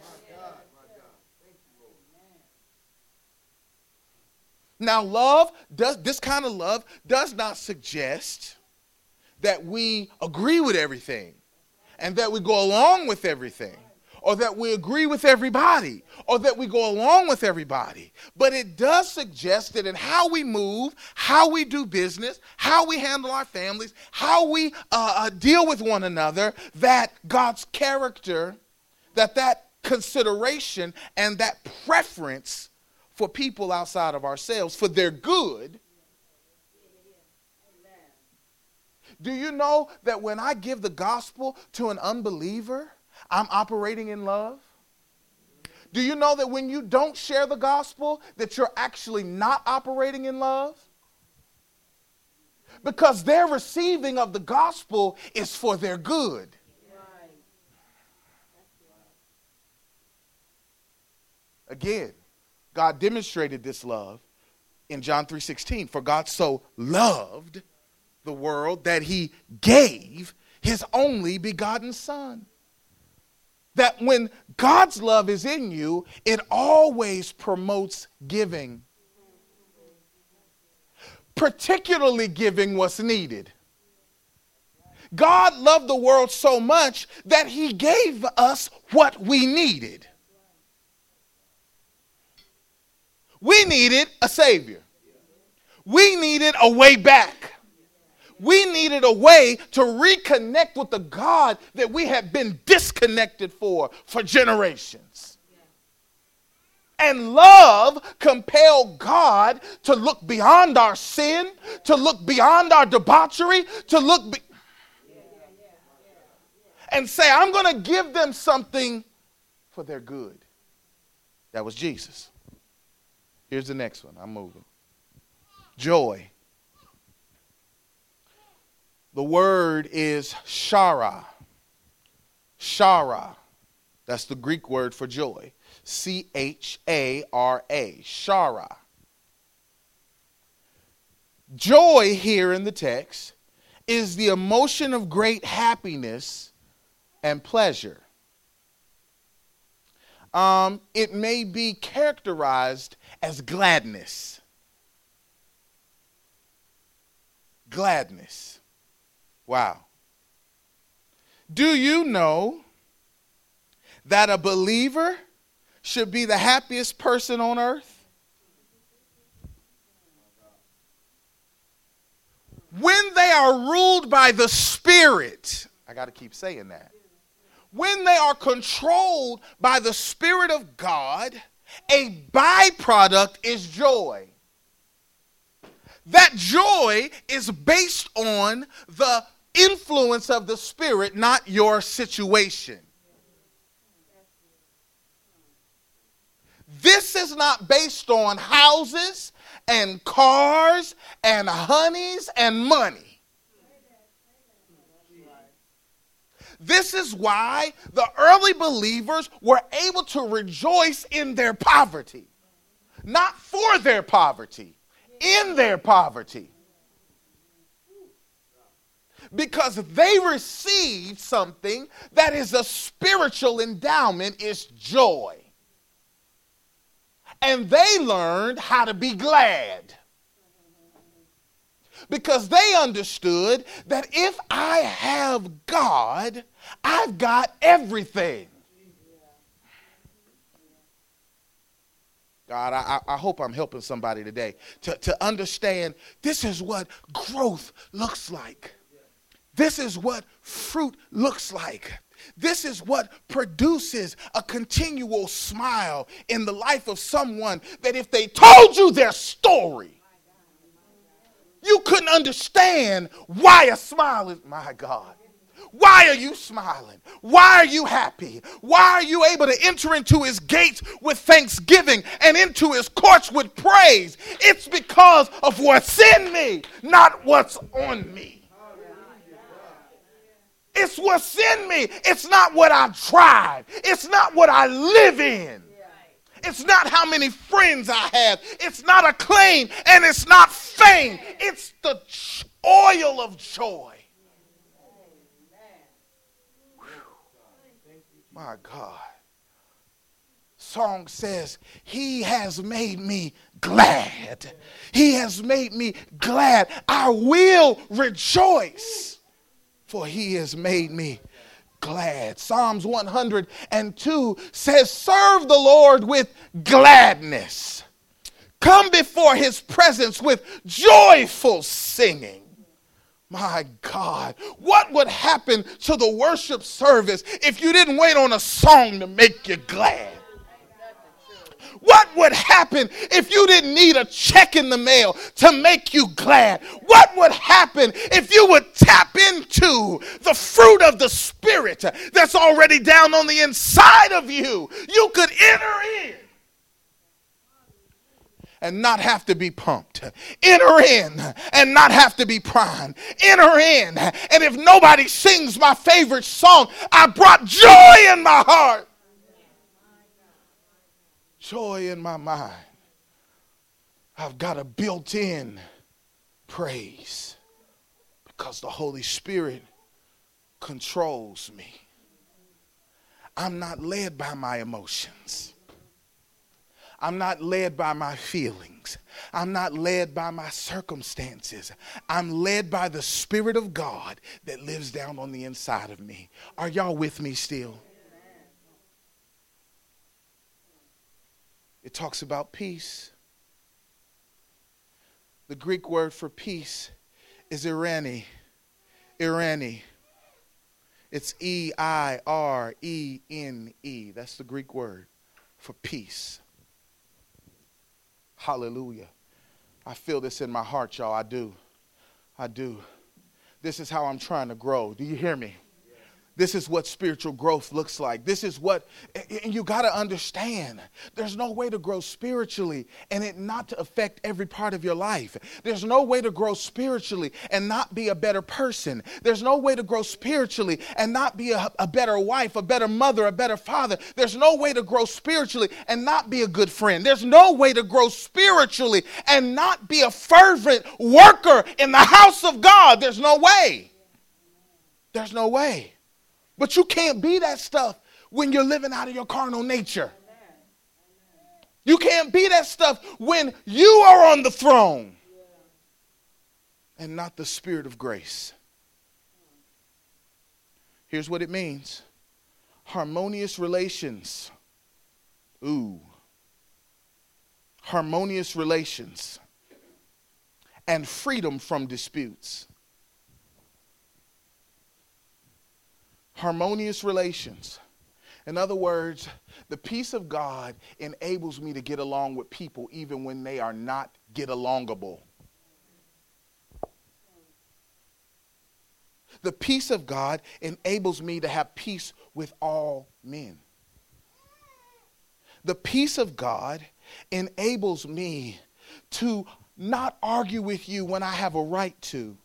Now, love, does this kind of love does not suggest that we agree with everything and that we go along with everything, or that we agree with everybody, or that we go along with everybody. But it does suggest that in how we move, how we do business, how we handle our families, how we uh, uh, deal with one another, that God's character, that that consideration and that preference for people outside of ourselves, for their good. Do you know that when I give the gospel to an unbeliever, I'm operating in love? Do you know that when you don't share the gospel, that you're actually not operating in love? Because their receiving of the gospel is for their good. Again, God demonstrated this love in John three sixteen. For God so loved the world that he gave his only begotten Son. That when God's love is in you, it always promotes giving. Particularly giving what's needed. God loved the world so much that he gave us what we needed. We needed a Savior. We needed a way back. We needed a way to reconnect with the God that we had been disconnected for for generations. And love compelled God to look beyond our sin, to look beyond our debauchery, to look be- and say, I'm going to give them something for their good. That was Jesus. Here's the next one. I'm moving. Joy. The word is chara. Chara. That's the Greek word for joy. C H A R A. Chara. Joy here in the text is the emotion of great happiness and pleasure. Um, it may be characterized as gladness. Gladness. Wow. Do you know that a believer should be the happiest person on earth? When they are ruled by the Spirit, I got to keep saying that. When they are controlled by the Spirit of God, a byproduct is joy. That joy is based on the influence of the Spirit, not your situation. This is not based on houses and cars and honeys and money. This is why the early believers were able to rejoice in their poverty. Not for their poverty, in their poverty. Because they received something that is a spiritual endowment, is joy. And they learned how to be glad. Because they understood that if I have God, I've got everything. God, I, I hope I'm helping somebody today to, to understand this is what growth looks like. This is what fruit looks like. This is what produces a continual smile in the life of someone that if they told you their story, you couldn't understand why a smile is, my God. Why are you smiling? Why are you happy? Why are you able to enter into his gates with thanksgiving and into his courts with praise? It's because of what's in me, not what's on me. It's what's in me. It's not what I drive. It's not what I live in. It's not how many friends I have. It's not acclaim and it's not fame. It's the oil of joy. My God. Song says, he has made me glad. He has made me glad. I will rejoice, for he has made me glad. Psalms one hundred two says, serve the Lord with gladness. Come before his presence with joyful singing. My God, what would happen to the worship service if you didn't wait on a song to make you glad? What would happen if you didn't need a check in the mail to make you glad? What would happen if you would tap into the fruit of the Spirit that's already down on the inside of you? You could enter in and not have to be pumped. Enter in and not have to be primed. Enter in, and if nobody sings my favorite song, I brought joy in my heart. Joy in my mind. I've got a built-in praise because the Holy Spirit controls me. I'm not led by my emotions. I'm not led by my feelings. I'm not led by my circumstances. I'm led by the Spirit of God that lives down on the inside of me. Are y'all with me still? It talks about peace. The Greek word for peace is irene. Irene. It's E I R E N E. That's the Greek word for peace. Hallelujah. I feel this in my heart, y'all. I do. I do. This is how I'm trying to grow. Do you hear me? This is what spiritual growth looks like. This is what, and you got to understand, there's no way to grow spiritually and it not to affect every part of your life. There's no way to grow spiritually and not be a better person. There's no way to grow spiritually and not be a, a better wife, a better mother, a better father. There's no way to grow spiritually and not be a good friend. There's no way to grow spiritually and not be a fervent worker in the house of God. There's no way. There's no way. But you can't be that stuff when you're living out of your carnal nature. You can't be that stuff when you are on the throne and not the Spirit of grace. Here's what it means. Harmonious relations. Ooh. Harmonious relations and freedom from disputes. Harmonious relations. In other words, the peace of God enables me to get along with people even when they are not get-alongable. The peace of God enables me to have peace with all men. The peace of God enables me to not argue with you when I have a right to.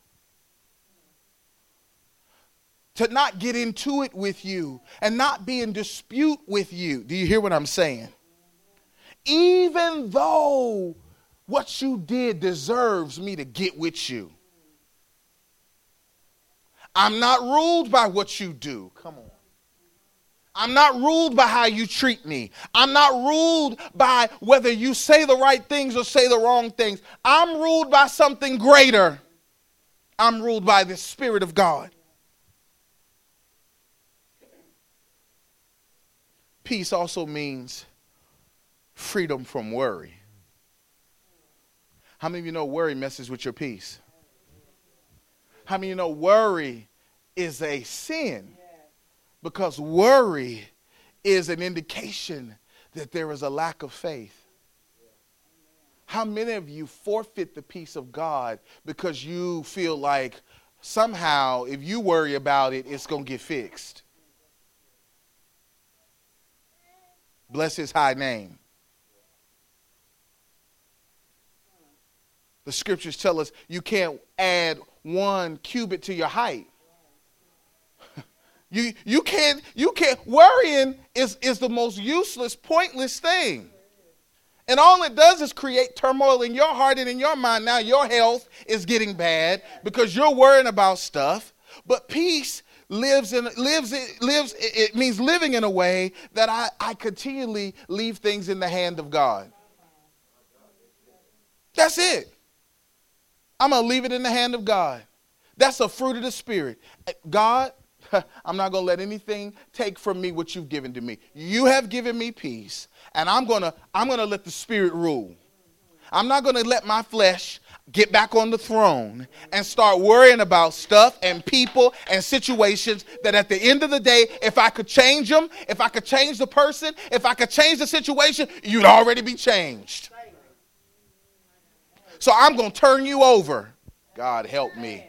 To not get into it with you and not be in dispute with you. Do you hear what I'm saying? Even though what you did deserves me to get with you. I'm not ruled by what you do. Come on. I'm not ruled by how you treat me. I'm not ruled by whether you say the right things or say the wrong things. I'm ruled by something greater. I'm ruled by the Spirit of God. Peace also means freedom from worry. How many of you know worry messes with your peace? How many of you know worry is a sin? Because worry is an indication that there is a lack of faith. How many of you forfeit the peace of God because you feel like somehow if you worry about it, it's going to get fixed? Bless his high name. The scriptures tell us you can't add one cubit to your height. You you can't you can't worrying is, is the most useless, pointless thing. And all it does is create turmoil in your heart and in your mind. Now your health is getting bad because you're worrying about stuff. But peace lives in lives it lives it means living in a way that I, I continually leave things in the hand of God. That's it. I'm gonna leave it in the hand of God. That's a fruit of the Spirit. God, I'm not going to let anything take from me what you've given to me. You have given me peace, and I'm going to I'm going to let the Spirit rule. I'm not going to let my flesh get back on the throne and start worrying about stuff and people and situations that at the end of the day, if I could change them, if I could change the person, if I could change the situation, you'd already be changed. So I'm going to turn you over. God help me.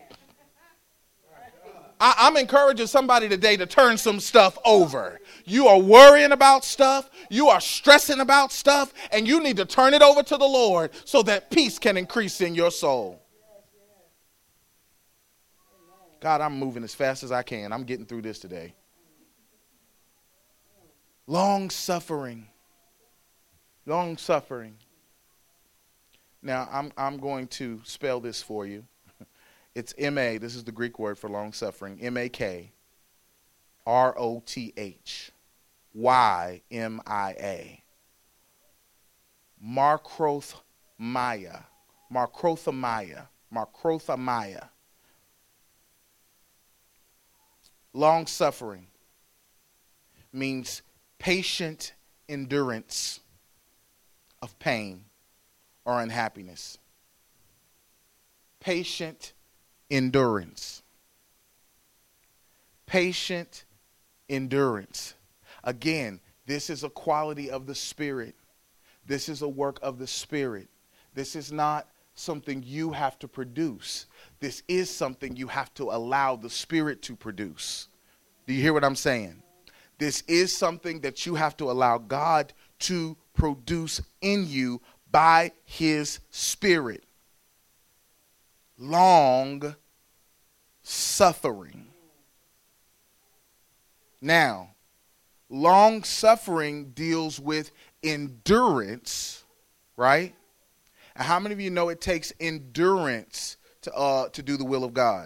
I, I'm encouraging somebody today to turn some stuff over. You are worrying about stuff. You are stressing about stuff. And you need to turn it over to the Lord so that peace can increase in your soul. God, I'm moving as fast as I can. I'm getting through this today. Long suffering. Long suffering. Now, I'm I'm going to spell this for you. It's M A, this is the Greek word for long suffering, M A K R O T H Y M I A. Markrothmia. Markrothmia. Markrothmia. Long suffering means patient endurance of pain or unhappiness. Patient endurance. Patient endurance. Again, this is a quality of the Spirit. This is a work of the Spirit. This is not something you have to produce. This is something you have to allow the Spirit to produce. Do you hear what I'm saying? This is something that you have to allow God to produce in you by his Spirit. Long suffering. Now, long suffering deals with endurance, right? And how many of you know it takes endurance to uh, to do the will of God?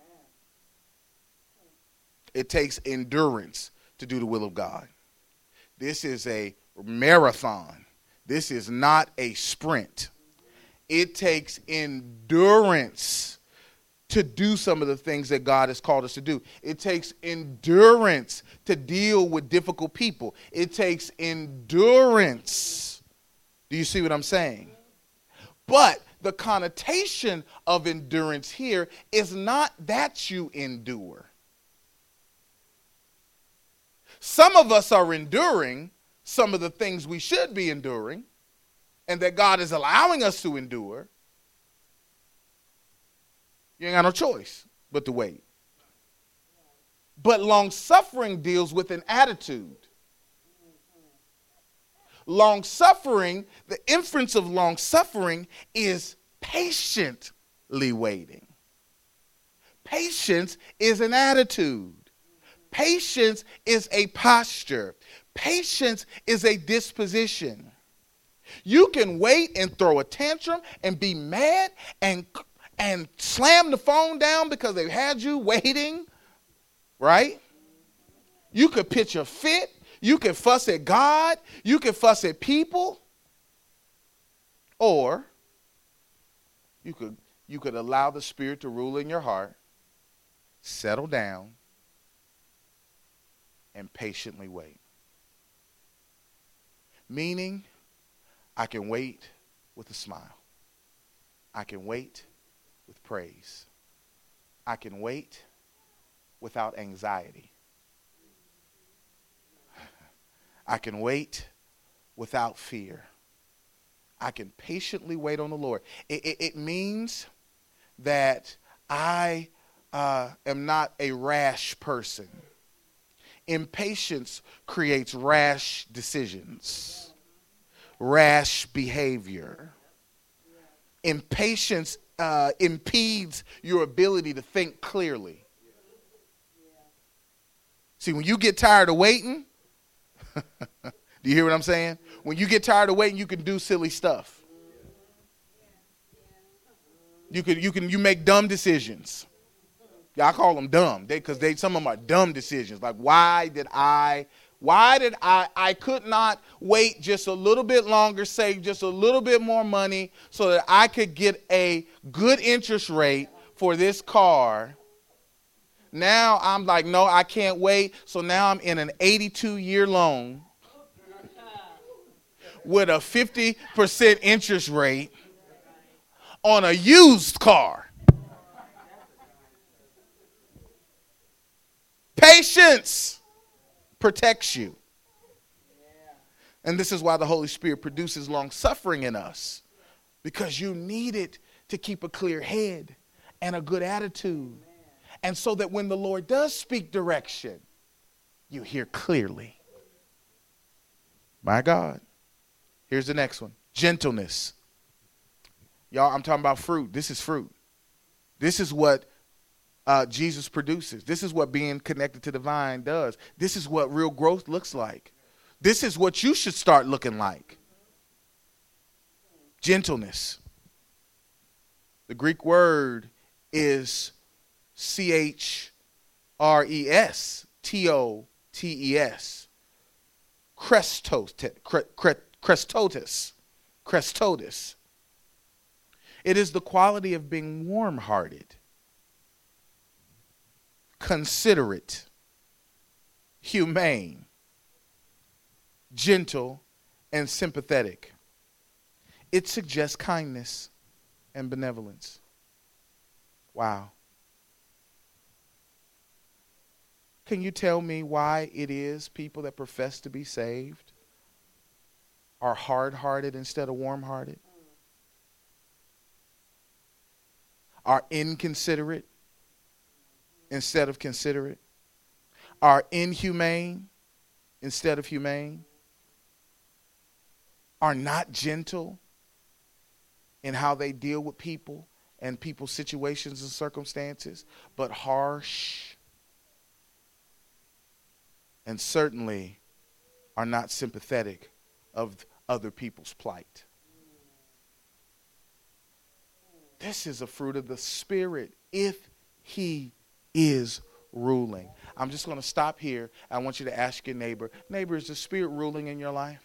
It takes endurance to do the will of God. This is a marathon. This is not a sprint. It takes endurance to do some of the things that God has called us to do. It takes endurance to deal with difficult people. It takes endurance. Do you see what I'm saying? But the connotation of endurance here is not that you endure. Some of us are enduring some of the things we should be enduring and that God is allowing us to endure. You ain't got no choice but to wait. But long suffering deals with an attitude. Long suffering, the inference of long suffering is patiently waiting. Patience is an attitude. Patience is a posture. Patience is a disposition. You can wait and throw a tantrum and be mad and and slam the phone down because they've had you waiting, right? You could pitch a fit. You could fuss at God. You could fuss at people. Or you could you could allow the Spirit to rule in your heart, settle down, and patiently wait. Meaning, I can wait with a smile. I can wait with praise. I can wait without anxiety. I can wait without fear. I can patiently wait on the Lord. It, it, it means that I uh, am not a rash person. Impatience creates rash decisions, rash behavior. Impatience uh, impedes your ability to think clearly. See, when you get tired of waiting, do you hear what I'm saying? When you get tired of waiting, you can do silly stuff. You can you can you make dumb decisions. Yeah, I call them dumb. They because they some of them are dumb decisions. Like why did I why did I I could not wait just a little bit longer, save just a little bit more money so that I could get a good interest rate for this car. Now I'm like, no, I can't wait. So now I'm in an eighty-two year loan with a fifty percent interest rate on a used car. Patience protects you. And this is why the Holy Spirit produces long suffering in us, because you need it to keep a clear head and a good attitude. And so that when the Lord does speak direction, you hear clearly. My God. Here's the next one. Gentleness. Y'all, I'm talking about fruit. This is fruit. This is what uh, Jesus produces. This is what being connected to the vine does. This is what real growth looks like. This is what you should start looking like. Gentleness. The Greek word is C H R E S, T O T E S. Krestotes, Krestotes, Krestotes. It is the quality of being warm-hearted, considerate, humane, gentle, and sympathetic. It suggests kindness and benevolence. Wow. Can you tell me why it is people that profess to be saved are hard-hearted instead of warm-hearted? Are inconsiderate instead of considerate? Are inhumane instead of humane? Are not gentle in how they deal with people and people's situations and circumstances, but harsh? And certainly are not sympathetic of other people's plight. This is a fruit of the Spirit if he is ruling. I'm just going to stop here. I want you to ask your neighbor, neighbor, is the Spirit ruling in your life?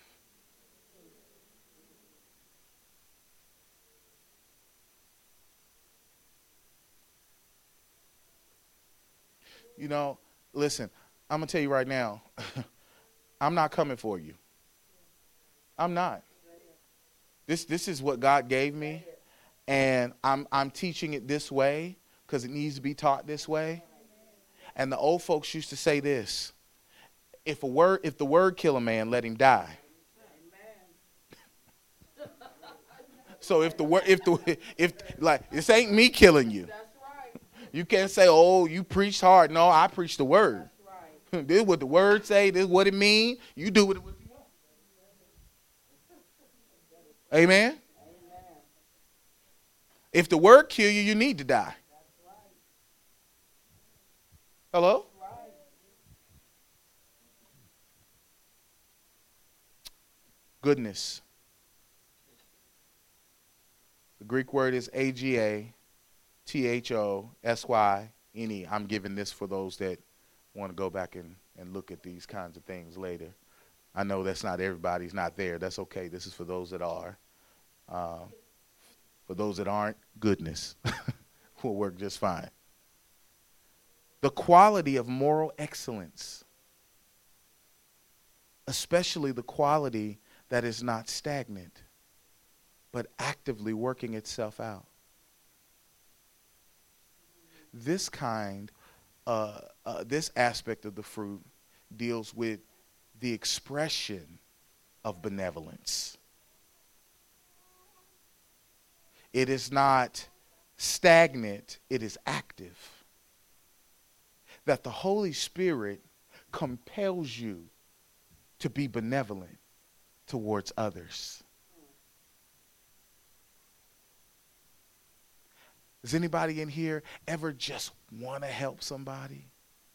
You know, listen, I'm going to tell you right now, I'm not coming for you. I'm not. This this is what God gave me, and I'm I'm teaching it this way because it needs to be taught this way. And the old folks used to say this: if a word if the word kill a man, let him die. So if the word if the if like this ain't me killing you. You can't say, oh, you preached hard. No, I preached the word. Right. This is what the word say. This is what it means. You do with it what you want. Amen? Amen. If the word kill you, you need to die. Right. Hello? Right. Goodness. The Greek word is A G A. T H O S Y N E. I'm giving this for those that want to go back and, and look at these kinds of things later. I know that's not everybody's not there. That's okay. This is for those that are. Uh, for those that aren't, goodness will work just fine. The quality of moral excellence, especially the quality that is not stagnant, but actively working itself out. This kind, uh, uh, this aspect of the fruit deals with the expression of benevolence. It is not stagnant, it is active. That the Holy Spirit compels you to be benevolent towards others. Does anybody in here ever just want to help somebody?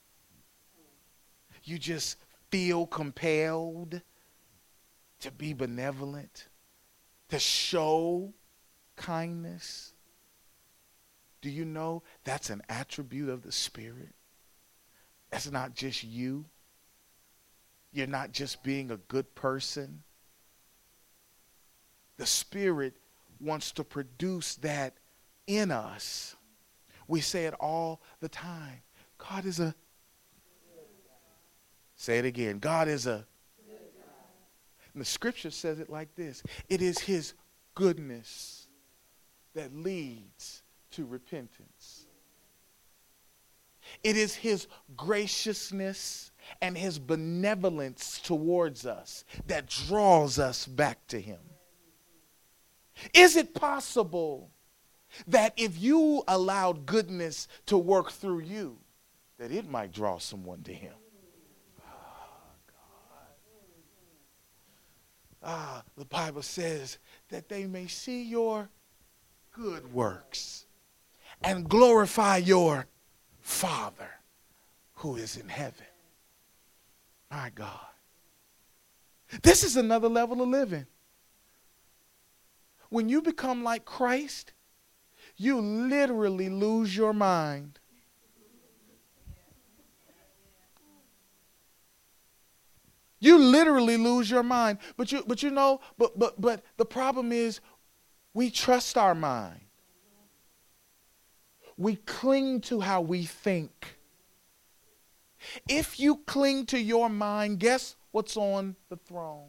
You just feel compelled to be benevolent, to show kindness. Do you know that's an attribute of the Spirit? That's not just you. You're not just being a good person. The Spirit wants to produce that in us. We say it all the time. God is a, say it again, God is a, and the scripture says it like this: it is his goodness that leads to repentance. It is his graciousness and his benevolence towards us that draws us back to him. Is it possible that if you allowed goodness to work through you, that it might draw someone to him? Oh, God. Ah, the Bible says that they may see your good works and glorify your Father who is in heaven. My God. This is another level of living. When you become like Christ, you literally lose your mind. You literally lose your mind. But you but you know, but but but the problem is we trust our mind. We cling to how we think. If you cling to your mind, guess what's on the throne?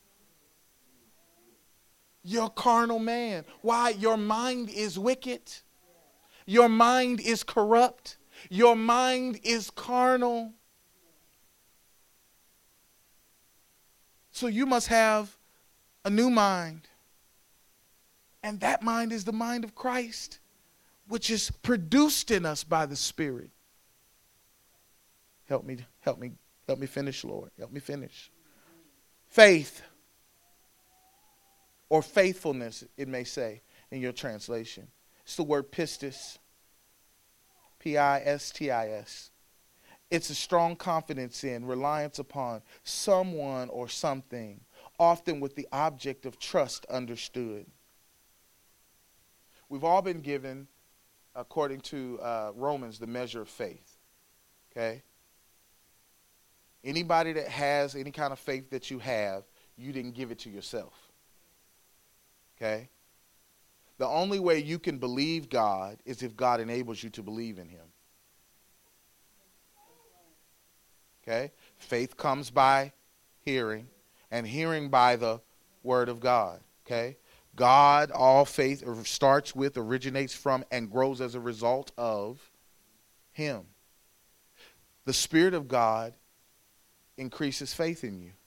Your carnal man. Why? Your mind is wicked. Your mind is corrupt. Your mind is carnal. So you must have a new mind. And that mind is the mind of Christ, which is produced in us by the Spirit. Help me, help me, help me finish, Lord. Help me finish. Faith, or faithfulness, it may say in your translation. It's the word pistis. P I S T I S. It's a strong confidence in, reliance upon someone or something, often with the object of trust understood. We've all been given, according to uh, Romans, the measure of faith. Okay? Anybody that has any kind of faith that you have, you didn't give it to yourself. Okay? The only way you can believe God is if God enables you to believe in him. Okay? Faith comes by hearing, and hearing by the word of God. Okay? God, all faith starts with, originates from, and grows as a result of him. The Spirit of God increases faith in you.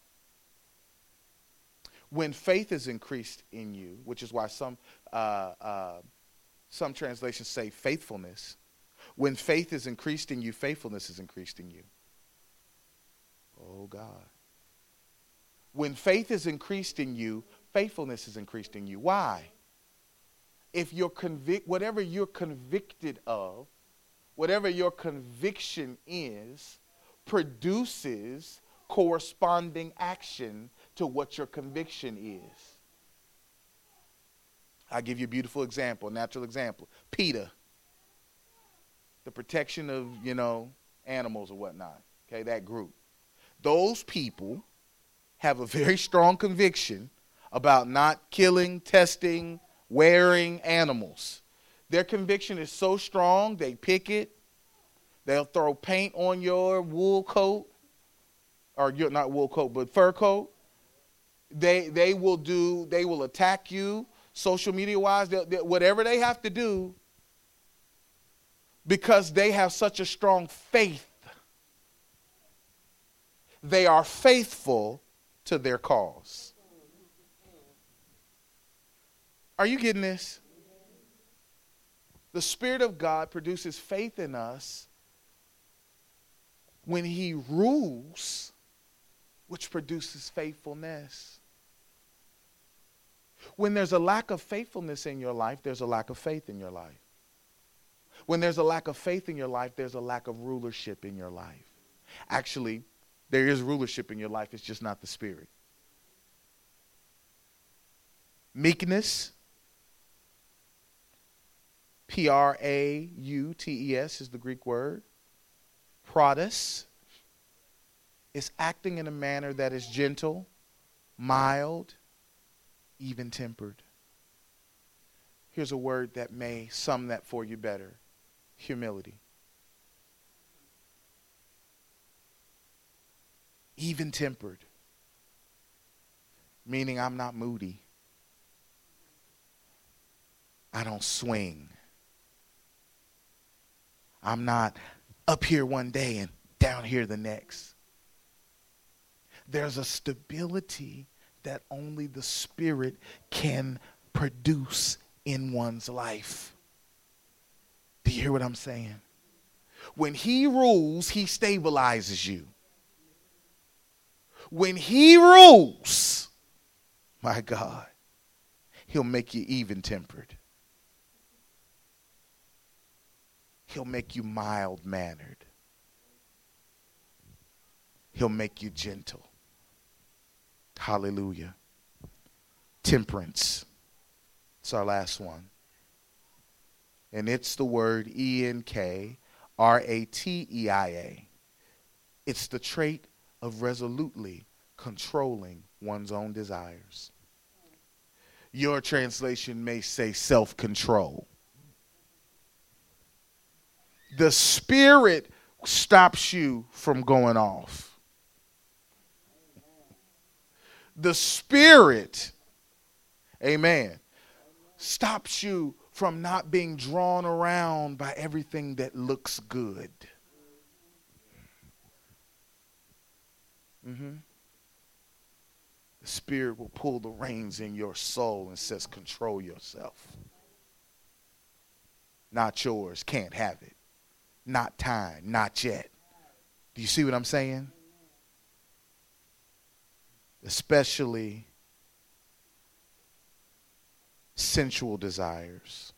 When faith is increased in you, which is why some uh, uh, some translations say faithfulness. When faith is increased in you, faithfulness is increased in you. Oh, God. When faith is increased in you, faithfulness is increased in you. Why? If you're convict, whatever you're convicted of, whatever your conviction is, produces corresponding action to what your conviction is. I'll give you a beautiful example, a natural example. PETA, the protection of, you know, animals or whatnot. Okay, that group. Those people have a very strong conviction about not killing, testing, wearing animals. Their conviction is so strong, they picket. They'll throw paint on your wool coat, or your not wool coat, but fur coat. They they will do. They will attack you, social media wise. They'll, they'll, whatever they have to do, because they have such a strong faith. They are faithful to their cause. Are you getting this? The Spirit of God produces faith in us when He rules, which produces faithfulness. When there's a lack of faithfulness in your life, there's a lack of faith in your life. When there's a lack of faith in your life, there's a lack of rulership in your life. Actually, there is rulership in your life. It's just not the Spirit. Meekness, P R A U T E S is the Greek word. Produs is acting in a manner that is gentle, mild, even-tempered. Here's a word that may sum that for you better. Humility. Even-tempered. Meaning I'm not moody. I don't swing. I'm not up here one day and down here the next. There's a stability that only the Spirit can produce in one's life. Do you hear what I'm saying? When He rules, He stabilizes you. When He rules, my God, He'll make you even-tempered. He'll make you mild-mannered. He'll make you gentle. Hallelujah. Temperance. It's our last one. And it's the word E N K R A T E I A. It's the trait of resolutely controlling one's own desires. Your translation may say self-control. The Spirit stops you from going off. The Spirit, amen, stops you from not being drawn around by everything that looks good. Mm-hmm. The Spirit will pull the reins in your soul and says, control yourself. Not yours, can't have it. Not time, not yet. Do you see what I'm saying? Especially sensual desires.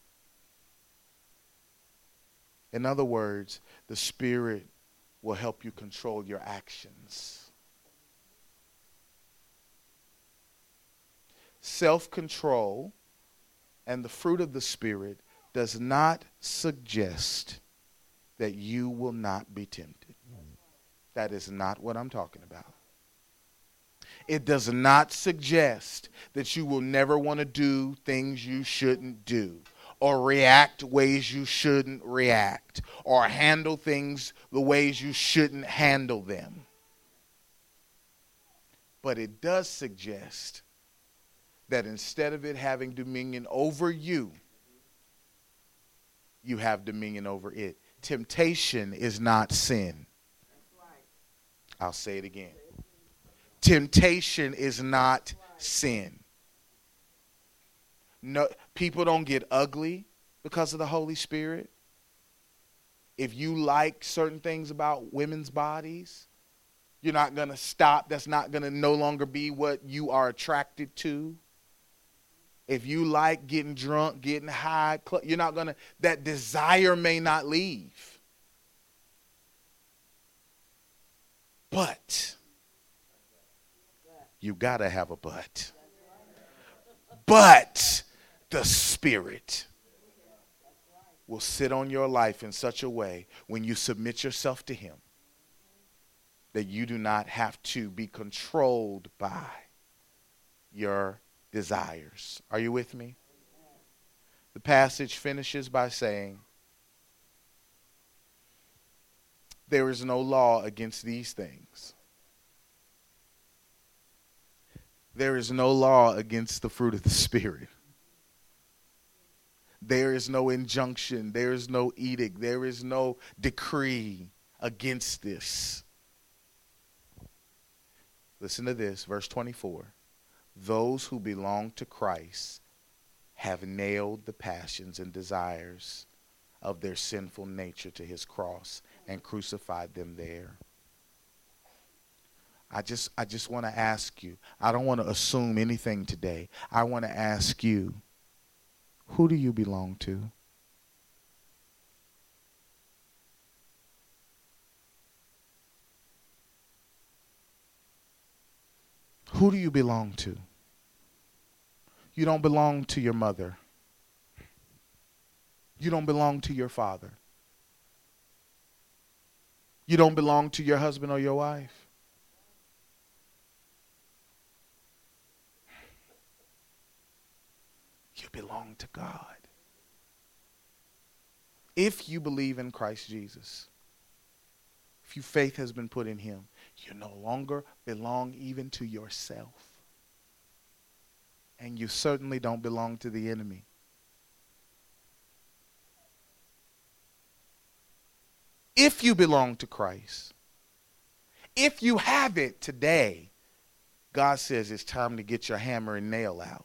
In other words, the Spirit will help you control your actions. Self-control and the fruit of the Spirit does not suggest that you will not be tempted. That is not what I'm talking about. It does not suggest that you will never want to do things you shouldn't do, or react ways you shouldn't react, or handle things the ways you shouldn't handle them. But it does suggest that instead of it having dominion over you, you have dominion over it. Temptation is not sin. I'll say it again. Temptation is not sin. No, people don't get ugly because of the Holy Spirit. If you like certain things about women's bodies, you're not going to stop. That's not going to no longer be what you are attracted to. If you like getting drunk, getting high, you're not going to, that desire may not leave. But you got to have a but. But the Spirit will sit on your life in such a way when you submit yourself to Him that you do not have to be controlled by your desires. Are you with me? The passage finishes by saying, there is no law against these things. There is no law against the fruit of the Spirit. There is no injunction. There is no edict. There is no decree against this. Listen to this, verse twenty-four. Those who belong to Christ have nailed the passions and desires of their sinful nature to his cross and crucified them there. I just I just want to ask you, I don't want to assume anything today. I want to ask you, who do you belong to? Who do you belong to? You don't belong to your mother. You don't belong to your father. You don't belong to your husband or your wife. You belong to God. If you believe in Christ Jesus, if your faith has been put in him, you no longer belong even to yourself. And you certainly don't belong to the enemy. If you belong to Christ, if you have it today, God says it's time to get your hammer and nail out.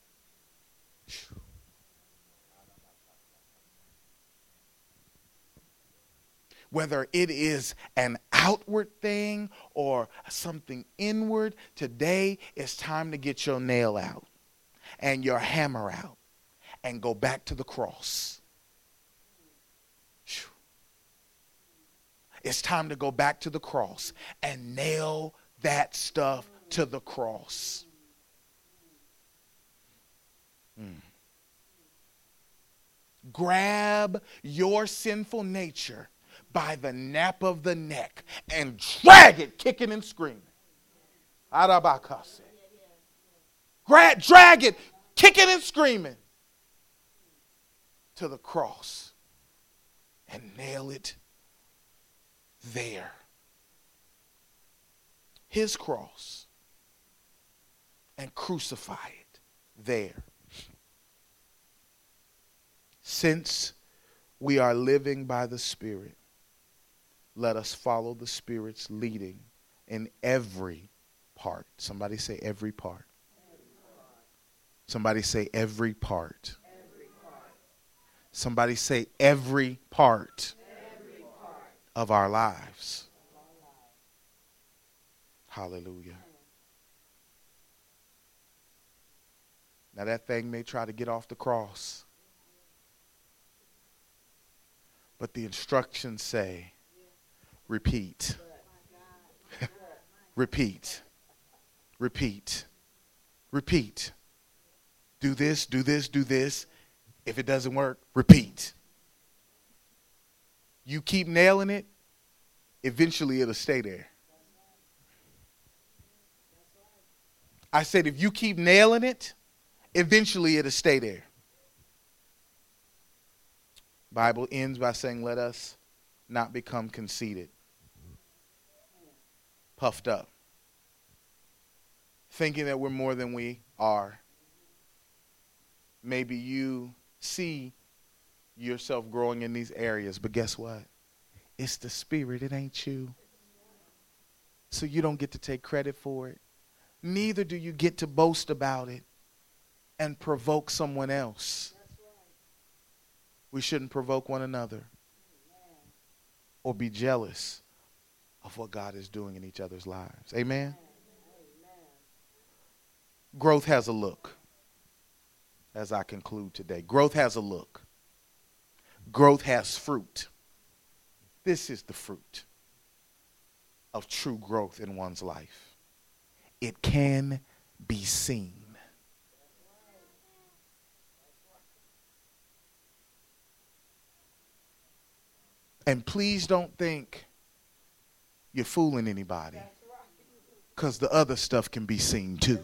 Whether it is an outward thing or something inward, today it's time to get your nail out and your hammer out and go back to the cross. It's time to go back to the cross and nail that stuff to the cross. Mm. Grab your sinful nature by the nape of the neck and drag it kicking and screaming. Arabakase. Grab, drag it kicking and screaming to the cross and nail it there. His cross, and crucify it there. Since we are living by the Spirit, let us follow the Spirit's leading in every part. Somebody say every part. Every part. Somebody say every part. Every part. Somebody say every part, every part of our lives. Hallelujah. Now that thing may try to get off the cross, but the instructions say, repeat. Repeat. Repeat. Repeat. Do this, do this, do this. If it doesn't work, repeat. You keep nailing it, eventually it'll stay there. I said if you keep nailing it, eventually it'll stay there. Bible ends by saying, let us not become conceited, puffed up, thinking that we're more than we are. Maybe you see yourself growing in these areas, but guess what? It's the Spirit, it ain't you. So you don't get to take credit for it. Neither do you get to boast about it and provoke someone else. We shouldn't provoke one another or be jealous of what God is doing in each other's lives. Amen? Growth has a look. As I conclude today, growth has a look. Growth has fruit. This is the fruit of true growth in one's life. It can be seen. And please don't think you're fooling anybody. Because the other stuff can be seen too.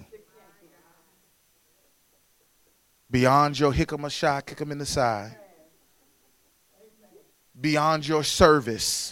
Beyond your hickam a shy, kick them in the side. Beyond your service,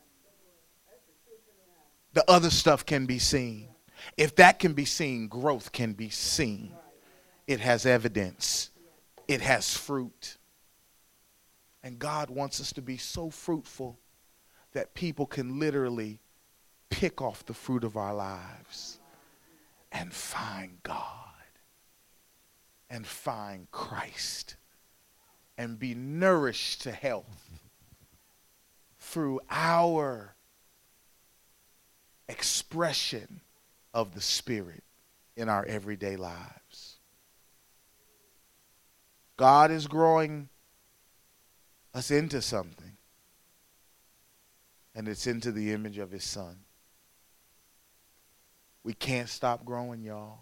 the other stuff can be seen. If that can be seen, growth can be seen. It has evidence. It has fruit. And God wants us to be so fruitful that people can literally pick off the fruit of our lives and find God and find Christ and be nourished to health through our expression of the Spirit in our everyday lives. God is growing us into something, and it's into the image of his Son. We can't stop growing, y'all.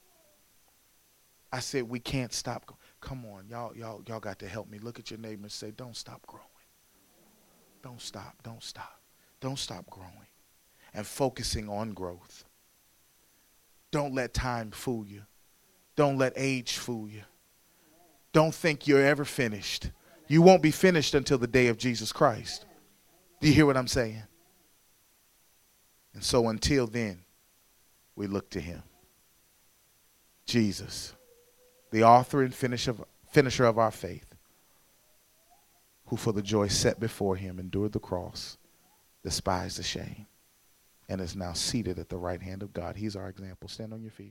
I said we can't stop. Come on, y'all, y'all, y'all got to help me. Look at your neighbor and say, don't stop growing. Don't stop, don't stop. Don't stop growing and focusing on growth. Don't let time fool you. Don't let age fool you. Don't think you're ever finished. You won't be finished until the day of Jesus Christ. Do you hear what I'm saying? And so until then, we look to him. Jesus, the author and finisher of, finisher of our faith, who for the joy set before him endured the cross, despised the shame, and is now seated at the right hand of God. He's our example. Stand on your feet.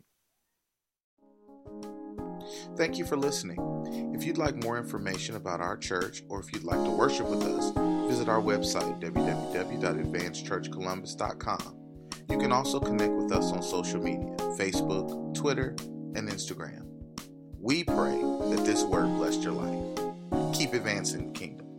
Thank you for listening. If you'd like more information about our church, or if you'd like to worship with us, visit our website, w w w dot advanced church columbus dot com. You can also connect with us on social media, Facebook, Twitter, and Instagram. We pray that this word blessed your life. Keep advancing the kingdom.